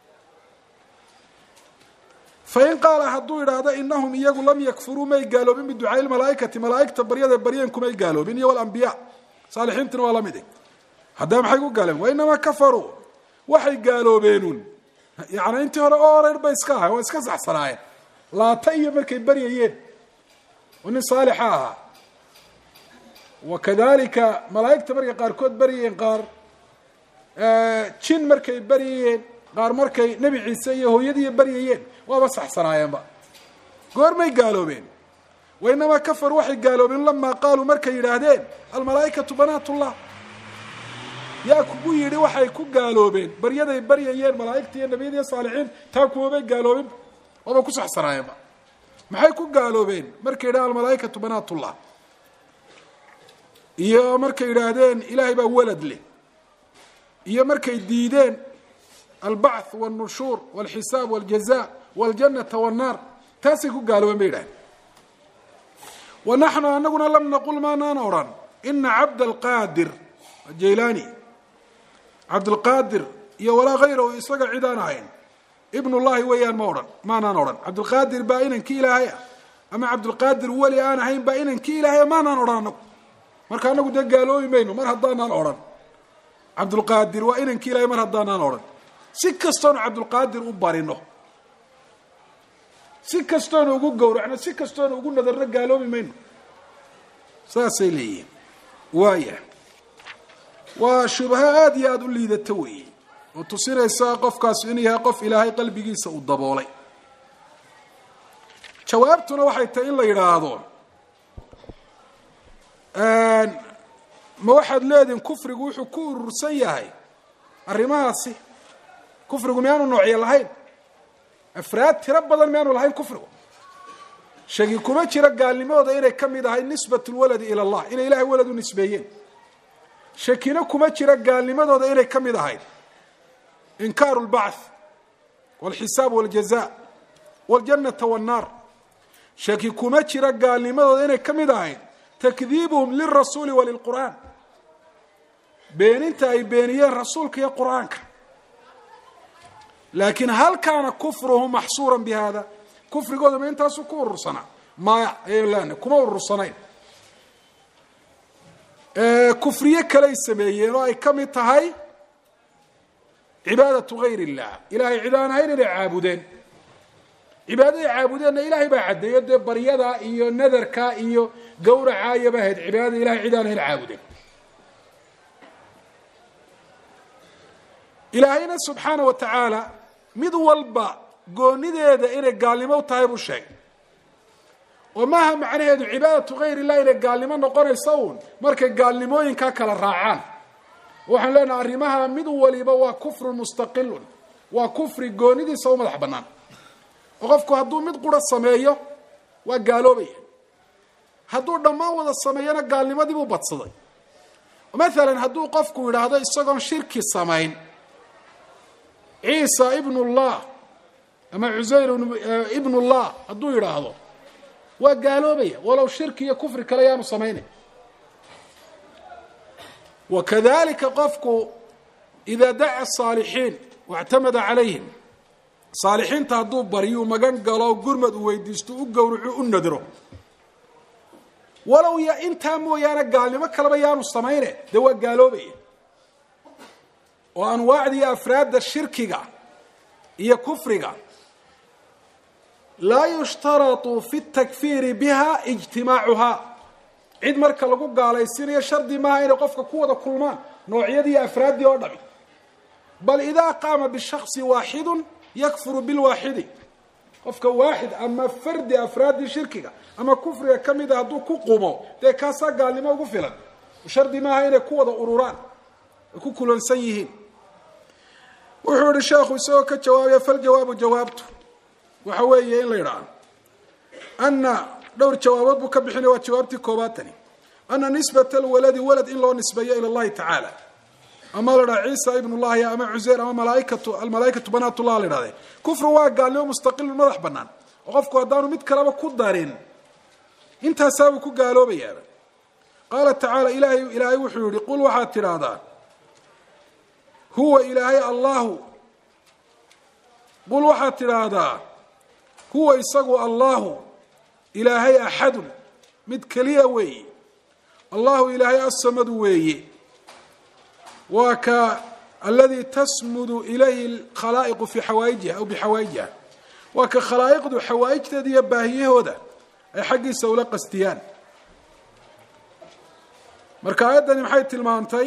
fain qaala hadduu idhaahdo inahum iyagu lam yakfuruu may gaaloobin biducaai lmalaa'ikati malaa'igta baryada baryeen kumay gaaloobin iyo walambiyaa saalixiintuna waa la mid haddaba maxay ku gaaloobeen wainamaa kafaruu waxay gaaloobeenu yani intii hore oo oreer bay iska ahay waa iska saxsanaayeen laata iyo markay baryayeen oo nin saalixa ahaa wakadalika malaa'igta markay qaarkood baryayeen qaar jin markay baryayeen qaar markay nebi ciise iyo hooyadii baryayeen waaba saxsanaayeenba goormay gaaloobeen wainamaa kafaruu waxay gaaloobeen lamaa qaaluu markay yidhaahdeen almalaa'ikatu banaatullah yaa kugu yidhi waxay ku gaaloobeen baryaday baryayeen malaa'igta iyo nebiyada iyo saalixiin taa kumabay gaaloobin waaba ku saxsanaayeenba maxay ku gaaloobeen markay yidhahdeen almalaa'ikatu banaatullah iyo markay yidhaahdeen ilaahay baa walad leh iyo markay diideen albacth walnushuur walxisaab waljaza waljannata wannaar taasay ku gaaloobeen bay yidhahdeen wa naxnu anaguna lam naqul maanaan odhan ina cabdalqaadir jaylaani cabdulqaadir iyo walaa hayrahu isaga cid aan ahayn ibnullahi weeyaan ma odhan maanaan odhan cabdulqaadir baa inankii ilaahay ah ama cabdulqaadir weli aan ahayn baa inankii ilaahay maanaan odhan anagu marka anagu dee gaaloobi mayno mar haddaanaan odhan cabdulqaadir waa inankii ilaahay mar haddaanaan odhan si kastoonu cabdulqaadir u barino si kastoonu ugu gowracno si kastoonu ugu nadarno gaaloobi mayno saasay leeyihiin waaya waa shubha aada iyo aada u liidato weeye oo tusinaysa qofkaas inuu yahay qof ilaahay qalbigiisa uu daboolay jawaabtuna waxay tahay in la yidhaahdo ma waxaad leedihin kufrigu wuxuu ku urursan yahay arrimahaasi kufrigu miyaanu noocyo lahayn afraad tiro badan miyaanu lahayn kufrigu shaki kuma jira gaalnimadooda inay ka mid ahay nisbat lwaladi ila allah inay ilahay walad u nisbeeyeen shakina kuma jira gaalnimadooda inay ka mid ahayd inkaaru lbacth walxisaab waljaza waljannata wannaar shaki kuma jira gaalnimadooda inay ka mid ahayd takdiibuhum lilrasuuli walilqur'aan beeninta ay beeniyeen rasuulka iyo qur'aanka laakiin hal kaana kufruhum maxsuuran bi hada kufrigooda ma intaasu ku urursanaa maya ayaynu leenahay kuma urursanayn kufriye kaley sameeyeen oo ay ka mid tahay cibaadatu gayr illah ilahay cid aan ahayn inay caabudeen cibaadaday caabudeenna ilahay baa caddeeyo dee baryada iyo nadarka iyo gawraca ayaba ahayd cibaadada ilahay cid aan ahayn caabudeen ilaahayna subxaana wa tacaala mid walba goonideeda inay gaalnimo u tahay buu sheegay oo maaha macnaheedu cibaadatu gayr illah inay gaalnimo noqonaysa uun markay gaalnimooyinkaa kala raacaan waxaan leenahay arrimaha mid waliba waa kufrun mustaqilun waa kufri goonidiisa u madax bannaan oo qofku hadduu mid qura sameeyo waa gaaloobaya hadduu dhammaan wada sameeyona gaalnimadii buu badsaday maalan hadduu qofku yidhaahdo isagoon shirki samayn ciisa ibnullah ama cusayr ibnullah hadduu yidhaahdo waa gaaloobaya walow shirki iyo kufri kale yaanu samaynay wakadalika qofku idaa daca saalixiin waictamada calayhim saalixiinta hadduu baryu magan galo gurmad uu weydiisto u gowraco u nadro walow ya intaa mooyaane gaalnimo kaleba yaanu samayne dee waa gaaloobaya oo anwaacda iyo afraadda shirkiga iyo kufriga laa yushtaratu fi takfiiri biha ijtimaacuhaa cid marka lagu gaalaysiinayo shardi maaha inay qofka ku wada kulmaan noocyadii iyo afraaddii oo dhami bal idaa qaama bishaksi waaxidun yakfuru bilwaaxidi qofka waaxid ama fardi afraaddii shirkiga ama kufriga ka mida hadduu ku qumo dee kaasaa gaalnimo ugu filan shardi maaha inay ku wada ururaan ay ku kulansan yihiin wuxuu yihi sheekhu isagoo ka jawaabaya faljawaabu jawaabtu waxa weeye in la yidhaahdo ana dhowr jawaabood buu ka bixinaya waa jawaabtii koobaatani ana nisbata alwaladi walad in loo nisbeeyo ila allahi tacaala ama la dhaha ciisa ibnullahi ama cuseyr ama malaaikatu almalaaikatu banaatullah la idhahdee kufru waa gaalnimo mustaqilun madax bannaan oo qofku haddaanu mid kaleba ku darin intaasaabuu ku gaaloobayaaba qaala tacaala ilahay ilaahay wuxuu yihi qul waxaad tidhaahdaa huwa ilaahay allahu qul waxaad tidhaahdaa huwa isagu allahu ilaahay axadun mid keliya weeye allahu ilaahay asamadu weeye waa ka aladii tasmudu ilayhi alkhalaa'iqu fii xawaa'ijiha aw bixawaa'ijiha waa ka khalaa'iqdu xawaa'ijteeda iyo baahiyahooda ay xaggiisa ula qastiyaan marka aayaddani maxay tilmaantay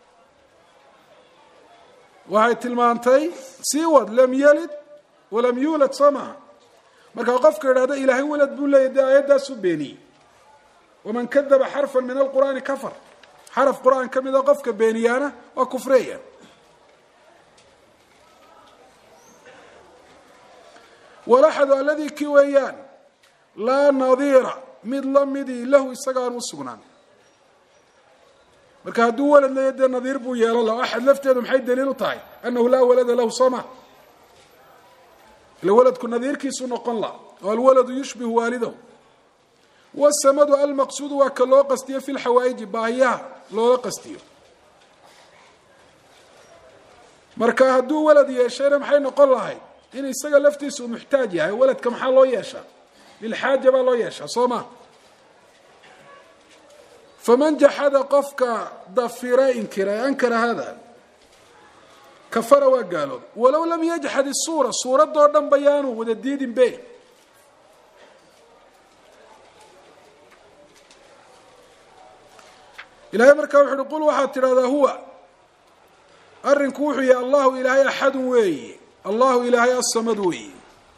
waxay tilmaantay sii wad lam yalid walam yuulad soo maha markaa qofka idhahdo ilaahay walad buu leeyahy dee aayaddaasuu beeniyey waman kadaba xarfan min alqur'aani kafar xaraf qur'aan ka mida qofka beeniyaana waa kufreeya walaxadu alladii kii weeyaan laa nadiira mid la midii lahu isaga aan u sugnaan marka hadduu walad leeya dee nadiir buu yeelan laha axad lafteedu maxay daliil u tahay annahu laa walada lahu soo ma ila waladku nadiirkiisu noqon laha oo alwaladu yushbihu waalidahu wasamadu almaqsuudu waa ka loo qastiyo fi lxawaa'iji baahiyaha loola qastiyo marka hadduu walad yeeshayna maxay noqon lahayd in isaga laftiisa uu muxtaaj yahay waladka maxaa loo yeeshaa lilxaaja baa loo yeeshaa soo ma faman jaxada qofka dafira inkira ankara hada kafara waa gaaloob walow lam yajxad isuura suuradoo dhan ba yaanu wada diidin be ilahay markaa wuxu uhi qul waxaad tidhahdaa huwa arrinku wuxuu yahay allahu ilaahay axadun weeye allahu ilaahay asamad weeye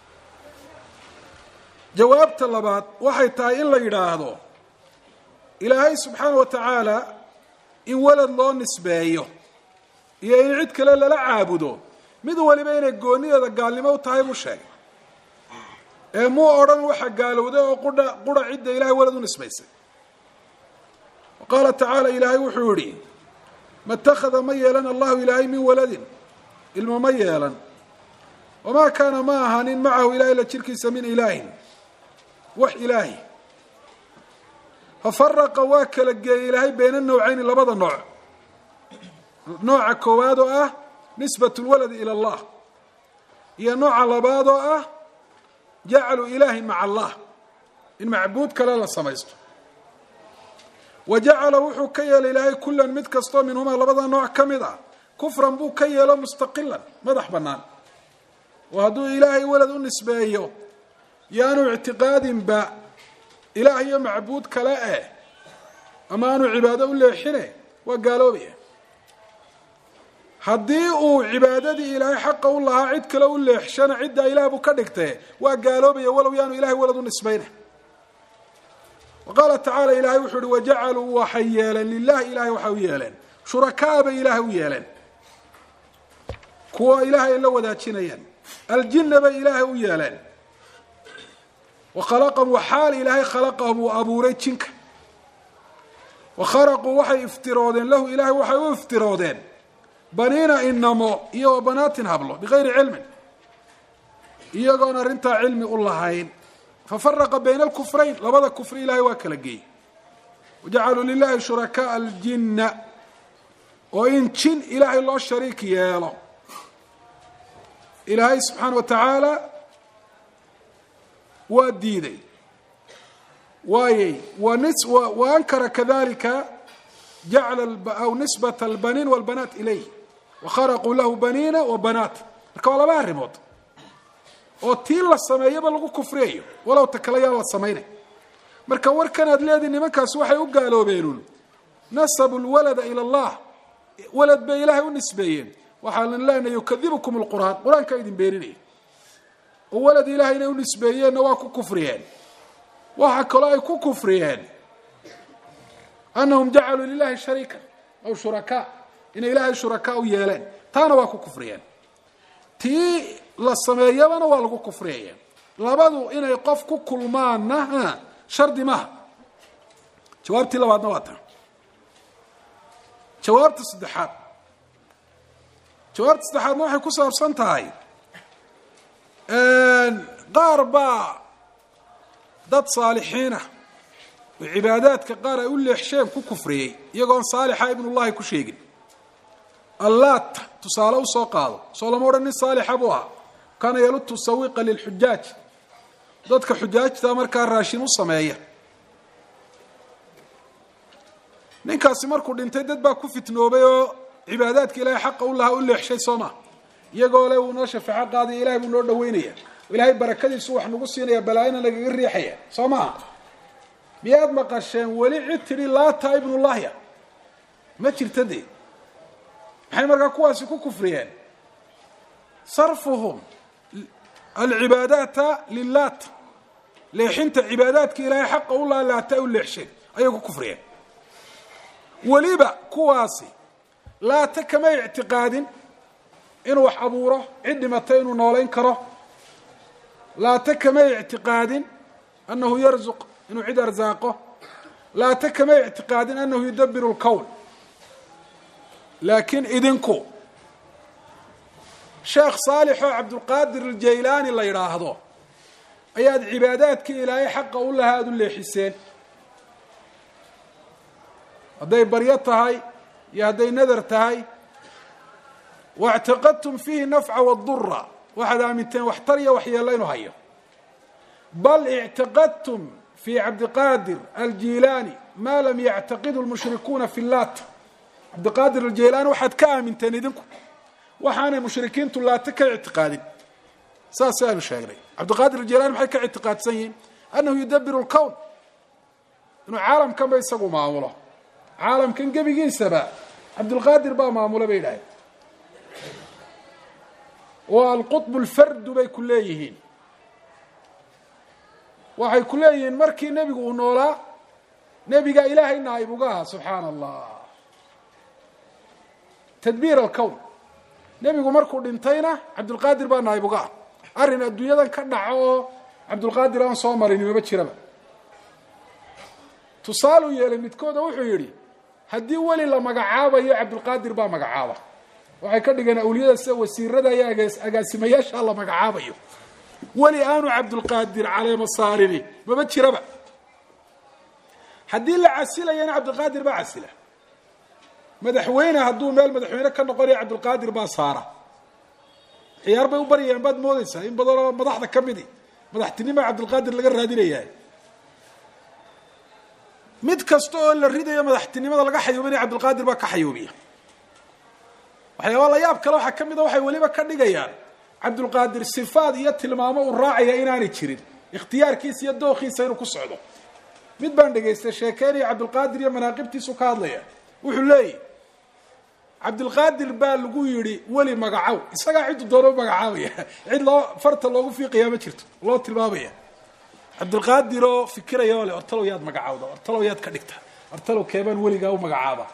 jawaabta labaad waxay tahay in la yidhaahdo ilaahay subxaana wa tacaala in walad loo nisbeeyo iyo in cid kale lala caabudo mid waliba inay goonideeda gaalnimo u tahay buu sheegay ee muu odhan waxa gaalowday oo qudha qura cidda ilahay walad u nisbaysay qaala tacaala ilaahay wuxuu yihi ma اtakhada ma yeelan allahu ilaahay min waladin ilmo ma yeelan wamaa kaana ma ahaanin macahu ilahay la jirkiisa min ilaahin wax ilaahi fafaraqa waa kala geeyey ilaahay bayna nawcayni labada nooc nooca koowaad oo ah nisbat lwaladi ila allah iyo nooca labaad oo ah jaclu ilaahin maca allah in macbuud kale la samaysto wa jacala wuxuu ka yeelay ilaahay kulan mid kastoo minhumaa labada nooc ka mid ah kufran buu ka yeelo mustaqilan madax bannaan oo hadduu ilaahay walad u nisbeeyo yaanu ictiqaadinba ilaah iyo macbuud kale eh ama aanu cibaado u leexine waa gaaloobaya haddii uu cibaadadii ilaahay xaqa u lahaa cid kale u leexshana ciddaa ilaah buu ka dhigtee waa gaaloobaya walow yaanu ilahay walad u nisbayna وqاaلa تaعaaلى ilahay wuxuu uhi وajacaluu waxay yeeleen lilahi ilahay waxay u yeeleen shurakaa bay ilaahay u yeeleen kuwa ilahay ay la wadaajinayaan aljina bay ilaahay u yeeleen وkhalaqahum waxaal ilaahay khalaqahum uu abuuray jinka وkharaquu waxay iftiroodeen lahu ilahay waxay u iftiroodeen baniina inamo iyo banaatin hablo bigayri cilmin iyagoon arrintaa cilmi u lahayn fafaraqa bayna alkufrayn labada kufri ilahay waa kala geeyey wajacaluu lilahi shurakaaa aljina oo in jin ilaahay loo shariik yeelo ilaahay subxaana wa tacaala waa diiday waayey wa ankara kadalika jacla aw nisbata albaniin walbanaat ilayh wakharaquu lahu baniina wa banaat marka waa laba arrimood oo tii la sameeyaba lagu kufriyayo walow ta kale yaan la samaynay marka warkan aad leedihi nimankaas waxay u gaaloobeenun nasabu lwalada ila allah walad bay ilaahay u nisbeeyeen waxaan leenahay yukadibukum alqur'aan qur-aanka idin beeninaya oo walad ilaahay inay u nisbeeyeenna waa ku kufriyeen waxa kaloo ay ku kufriyeen annahum jacaluu lilahi shariika aw shurakaa inay ilaahay shurakaa u yeeleen taana waa ku kufriyeen tii la sameeyabana waa lagu kufriyaya labadu inay qof ku kulmaanna shardi maha jawaabtii labaadna waa tan jawaabta saddexaad jawaabta saddexaadna waxay ku saabsan tahay qaar baa dad saalixiinah oo cibaadaadka qaar ay u leexsheen ku kufriyey iyagoon saalixa ibnullahi ku sheegin allaat tusaale u soo qaado soo lama odhan nin saalixa buu ahaa kaana yalutu sawiqa lilxujaaj dadka xujaajta markaa raashin u sameeya ninkaasi markuu dhintay dad baa ku fitnoobay oo cibaadaadka ilaahay xaqa u lahaa u leexshay soo maa iyagoo le uu noo shafaaco qaadaya ilahay buu noo dhaweynaya ilaahay barakadiisu wax nagu siinaya balaayana nagaga riixaya soo maha miyaad maqasheen weli cid tidhi laata ibnullahya ma jirta dee maxay markaa kuwaasi ku kufriyeen sarfuhum alcibaadaata lilaat leexinta cibaadaadka ilaahay xaqa u lahaa laata u leexsheen ayay ku kufriyeen weliba kuwaasi laata kamay ictiqaadin inuu wax abuuro cid dhimatay inuu noolayn karo laata kamay ictiqaadin annahu yarzuq inuu cid arsaaqo laata kamay ictiqaadin annahu yudabiru lkown laakiin idinku sheekh saalix oo cabdulqaadir aljaylaani la yidhaahdo ayaad cibaadaadkii ilaahay xaqa u lahaa aada u leexiseen hadday baryo tahay iyo hadday nadar tahay waاctaqadtum fiihi nafca waadura waxaad aaminteen waxtar iyo waxyeello inuu hayo bal اctaqadtum fii cabdiqaadir aljilaani maa lam yactaqidu lmushrikuuna fi llaat cabdiqaadir aljilaani waxaad ka aaminteen idinku waxaanay mushrikiintu laata ka ictiqaadin saas aanu sheegnay cabdiqaadir aljilaani maxay ka ictiqaadsan yihiin annahu yudabiru lkown inuu caalamkanba isagu maamulo caalamkan gebigiisaba cabdulqaadir baa maamula bay yidhaaheen waa alqutb lfardu bay ku leeyihiin waxay ku leeyihiin markii nebigu uu noolaa nebigaa ilaahay naayib uga ahaa subxaana allah tadbiir alkown nebigu markuu dhintayna cabdulqaadir baa naayib uga ah arrin adduunyadan ka dhaco oo cabdulqaadir aan soo marin maba jiraba tusaaluu yeelay midkooda wuxuu yidhi haddii weli la magacaabayo cabdulqaadir baa magacaaba waxay ka dhigeen awliyada sida wasiirada iyo agaasimayaasha la magacaabayo weli aanu cabdulqaadir caleema saarini maba jiraba haddii la casilayana cabdulqaadir baa casila madaxweyne hadduu meel madaxweyne ka noqonaya cabdulqaadir baa saara ciyaar bay u baryayaan baad moodaysaa in badanoo madaxda ka midi madaxtinima cabdulqaadir laga raadinayaa mid kasta oo la ridayo madaxtinimada laga xayuubinaya cabdulqaadir baa ka xayuubiya waxyaaba la yaab kale waxa kamid ah waxay waliba ka dhigayaan Cabdulqaadir sifaad iyo tilmaamo uu raacaya inaanay jirin ikhtiyaarkiisa iyo dooqiisa inuu ku socdo mid baan dhageystay sheekeynaya Cabdulqaadir iyo manaaqibtiisu ka hadlaya wuxuu leeyahay Cabdulqaadir baa lagu yiri wali magacaw isaga cid doono magacaawaya cid loo farta loogu fiiqiyaa ma jirto loo tilmaamaya Cabdulqaadir oo fikiraya wali ortalo yaad magacaawda ortalo yaad ka dhigta ortalo keeban waliga uu magacaaba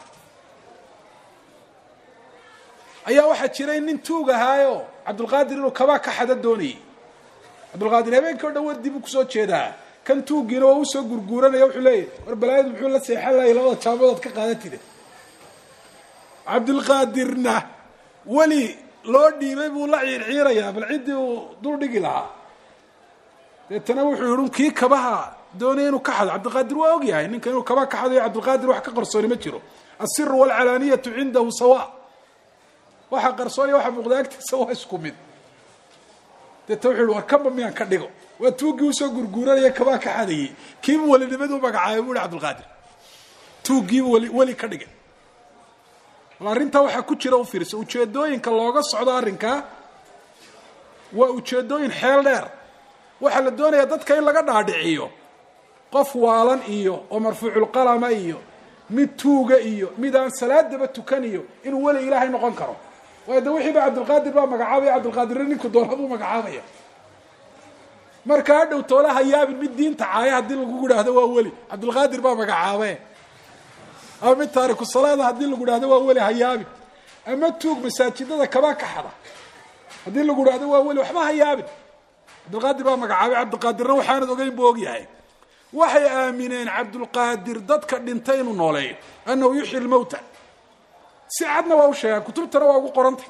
ayaa waxa jiray nin tuugahaayo Cabdulqaadir inuu kaba ka xada doonay Cabdulqaadir habeenkii oo dhan dib u soo jeedaa kan tuugina oo soo gurguuranaya wuxuu leeyahay war balaayad muxuu la seexalay labada jaabood ka qaadatid Cabdulqaadirna wali loo dhiibay buu la ciirciiraya bal cidii uu dul dhigi lahaa deetana wuxuu yiri kii kabaha doonay inuu ka xado Cabdulqaadir waa og yahay ninka inuu kaba ka xado Cabdulqaadir wax ka qarsoon ma jiro asirru wal alaniyatu indahu sawa waxa qarsoon iyo waxa muuqdaagtiisa waa isku mid deetana wuxuu yiri war kaba miyaan ka dhigo waa tuugi uu soo gurguuranaya kaba ka xadayay kii wali nibadu magacaay buu Cabdulqaadir tuugi wali wali ka dhigay arinta waxa ku jira u fiirso ujeedooyinka looga socdo arinka waa ujeedooyin xeel dheer waxa la doonayaa dadka in laga dhaadhiciyo qof waalan iyo oo marfuucul qalama iyo mid tuuga iyo mid aan salaadaba tukaniyo inuu wali ilaahay noqon karo wada wixii ba Cabdulqaadir ba magacaabay Cabdulqaadir ninku doonadu magacaabaya marka dhow toolaha yaabin mid diinta caaya hadii lagu gudhaahdo waa wali Cabdulqaadir ba magacaabay ama taariku salaada hadii lagu dhaado waa wali hayaabi ama tuug masaajidada kaba ka xada hadii lagu dhaado waa wali waxba hayaabi Cabdulqaadir baa magacaabay Cabdulqaadirna waxaan ogeyn boog yahay waxay aamineen Cabdulqaadir dadka dhintay inuu nooleeyo annahu yuhyi al-mawta saadna waa u sheegay kutubtana waa ugu qorantay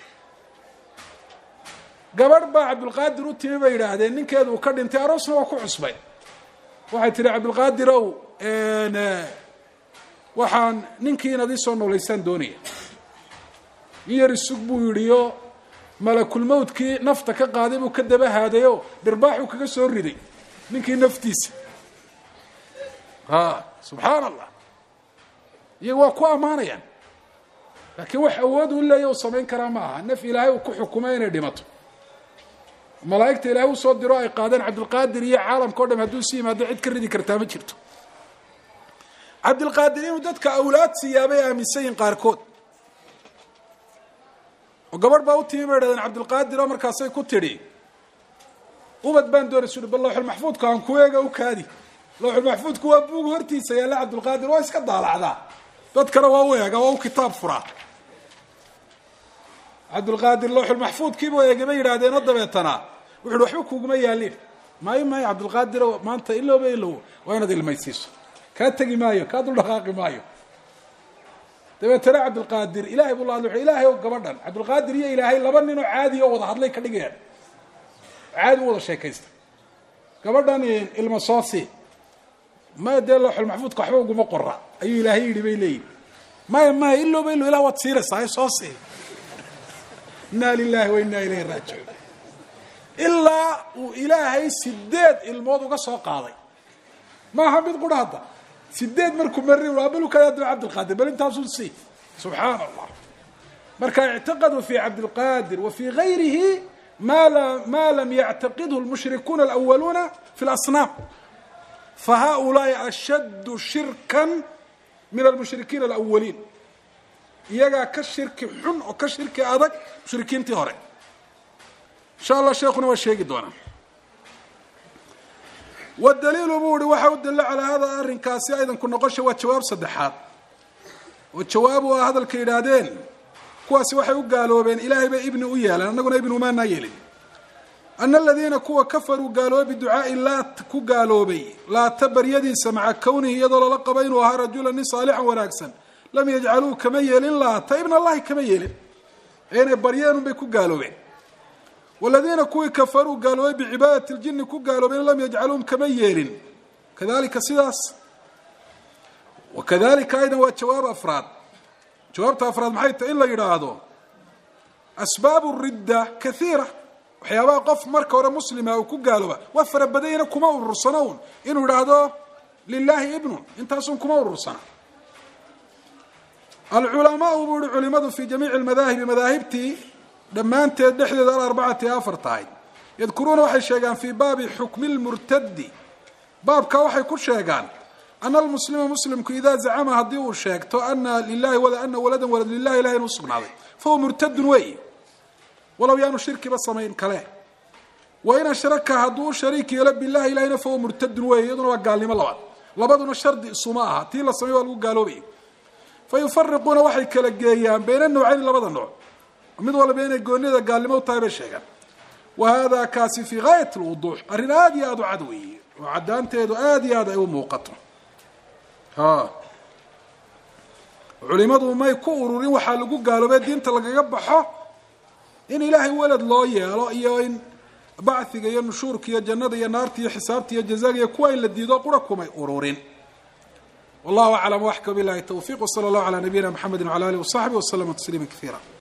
gabar baa Cabdulqaadir u timay bay yiraahdeen ninkeedu ka dhintay aroosna waa ku cusbay waxay tiri Cabdulqaadir oo een waxaan ninkiina idin soo noolaysan doonaya yiri sug buu yiriyo malakul mawdki nafta ka qaaday buu ka daba haadayo dirbaaxu kaga soo riday ninkii naftiisa ha subhanallah iyagu ku amaanayaan laakiin wax awood u leeyahay oo sameyn kara ma aha naf ilaahay ku xukumay inay dhimato malaa'ikta ilaahay soo diro ay qaadeen Cabdulqaadir iyo caalamka oo dhan haduu si yimaado cid ka ridi kartaa ma jirto Cabdulqaadir inuu dadka awlaad siyaabay aaminsan qaarkood oo gabar baa u tiimaadeen Cabdulqaadir markaas ay ku tiri ubad baan doonay suu Allahu mahfuudka aan ku eega u kaadi Allahu mahfuudku waa buug hortiisa yaala Cabdulqaadir waa iska daalacda dadkana waa weega waa kitaab fura Cabdulqaadir Allahu mahfuudkii buu eegay yiraahdeen dabeetana wuxuu waxba kuuguma yaalin maay maay Cabdulqaadir maanta ilaa bay ilaa waa inaad ilmaysiiso ka tagi maayo ka dul dhaqaaqi maayo dabeetana Cabdulqaadir ilaahay buu laad ilaahay oo gabadhan Cabdulqaadir iyo ilaahay laba nin oo caadi oo wada hadlay ka dhigayaan caadi wada sheekaysta gabadhan ilma soosi ma deelo xul mahfuudka waxba ugu qorra ayuu ilaahay yiri bay leeyay ma ma ilaa bay ilaa wad siiraysaa soosi inna lillahi wa inna ilayhi raaji'un illa ilaahay sideed ilmood uga soo qaaday ma hamid quraada sideed markuu marri waabalu ka Cabdulqaadir bal inta suusi subhanallah marka i'taqadu fi Cabdulqaadir wa fi ghayrihi ma la ma lam ya'taqidhu al-mushrikun al-awwalun fi al-asnam فهؤلاء أشد شركا من المشركين الأولين يجا كشرك حن أو كشرك أدق مشركين تهري إن شاء الله شيخنا والشيخ دونا والدليل بوري وحود الله على هذا الرنكاسي أيضا كنا قش والجواب صدحات والجواب هذا الكيرادين كواسي وحي قالوا بين إلهي بابن وياه لأننا قلنا ابن ما نايلي أن الذين كوا كفروا قالوا بدعاء لا كو قالوا بي لا تبر يدي سمع كونه يضل لقبين وها رجلا صالحا وراكسا لم يجعلوه كميل الله تابن الله كميل أين بريان بكو قالوا بي والذين كوا كفروا قالوا بعبادة الجن كو قالوا بي لم يجعلوهم كميل كذلك سياس وكذلك أيضا وجواب أفراد جوابت أفراد محيط إلا يرادوا أسباب الردة كثيرة waxyaabaha qof marka hore muslima uu ku gaalooba waa farabadayna kuma urursanoon inuu raado lillahi ibn intaasun kuma urursana alculamaau buu uhi culimadu fii jamiici almadaahibi madaahibtii dhammaanteed dhexdeeda alarbacati afar tahay yadkuruuna waxay sheegaan fii baabi xukmi lmurtadi baabka waxay ku sheegaan ana almuslima muslimku idaa zacama haddii uu sheegto ana lilahi wala ana waladan walad lilahi ilahi inuu sugnaaday fahuwa murtadun wey walow yaanu shirkiba samayn kale wain ashraka hadduu u shariik yeelo bilahi ilahina fahuwa murtadun wey iyaduna waa gaalnimo labaad labaduna shardi isuma aha tii la samey waa lagu gaaloobaya fayufariquuna waxay kala geeyaan bayna nawcayni labada nooc mid walba inay goonida gaalnimo u tahay bay sheegaan wa hada kaasi fii gaayat lwuduux arrin aada iyo aada u cad weeye oo caddaanteedu aada iyo aad ay u muuqato ha culimadu may ku ururin waxaa lagu gaaloobay diinta lagaga baxo in ilaahay walad loo yeelo iyo in bacثiga iyo nushuurka iyo jannada iyo naarta iyo xisaabta iyo jazaaga iyo kuwa in la diido qura kumay ururin wallahu aclam waxka bilahi tawfiq wsala allahu calaa nabiyina mxamedi wcala alihi wasaxbi waslama tasliima kaiira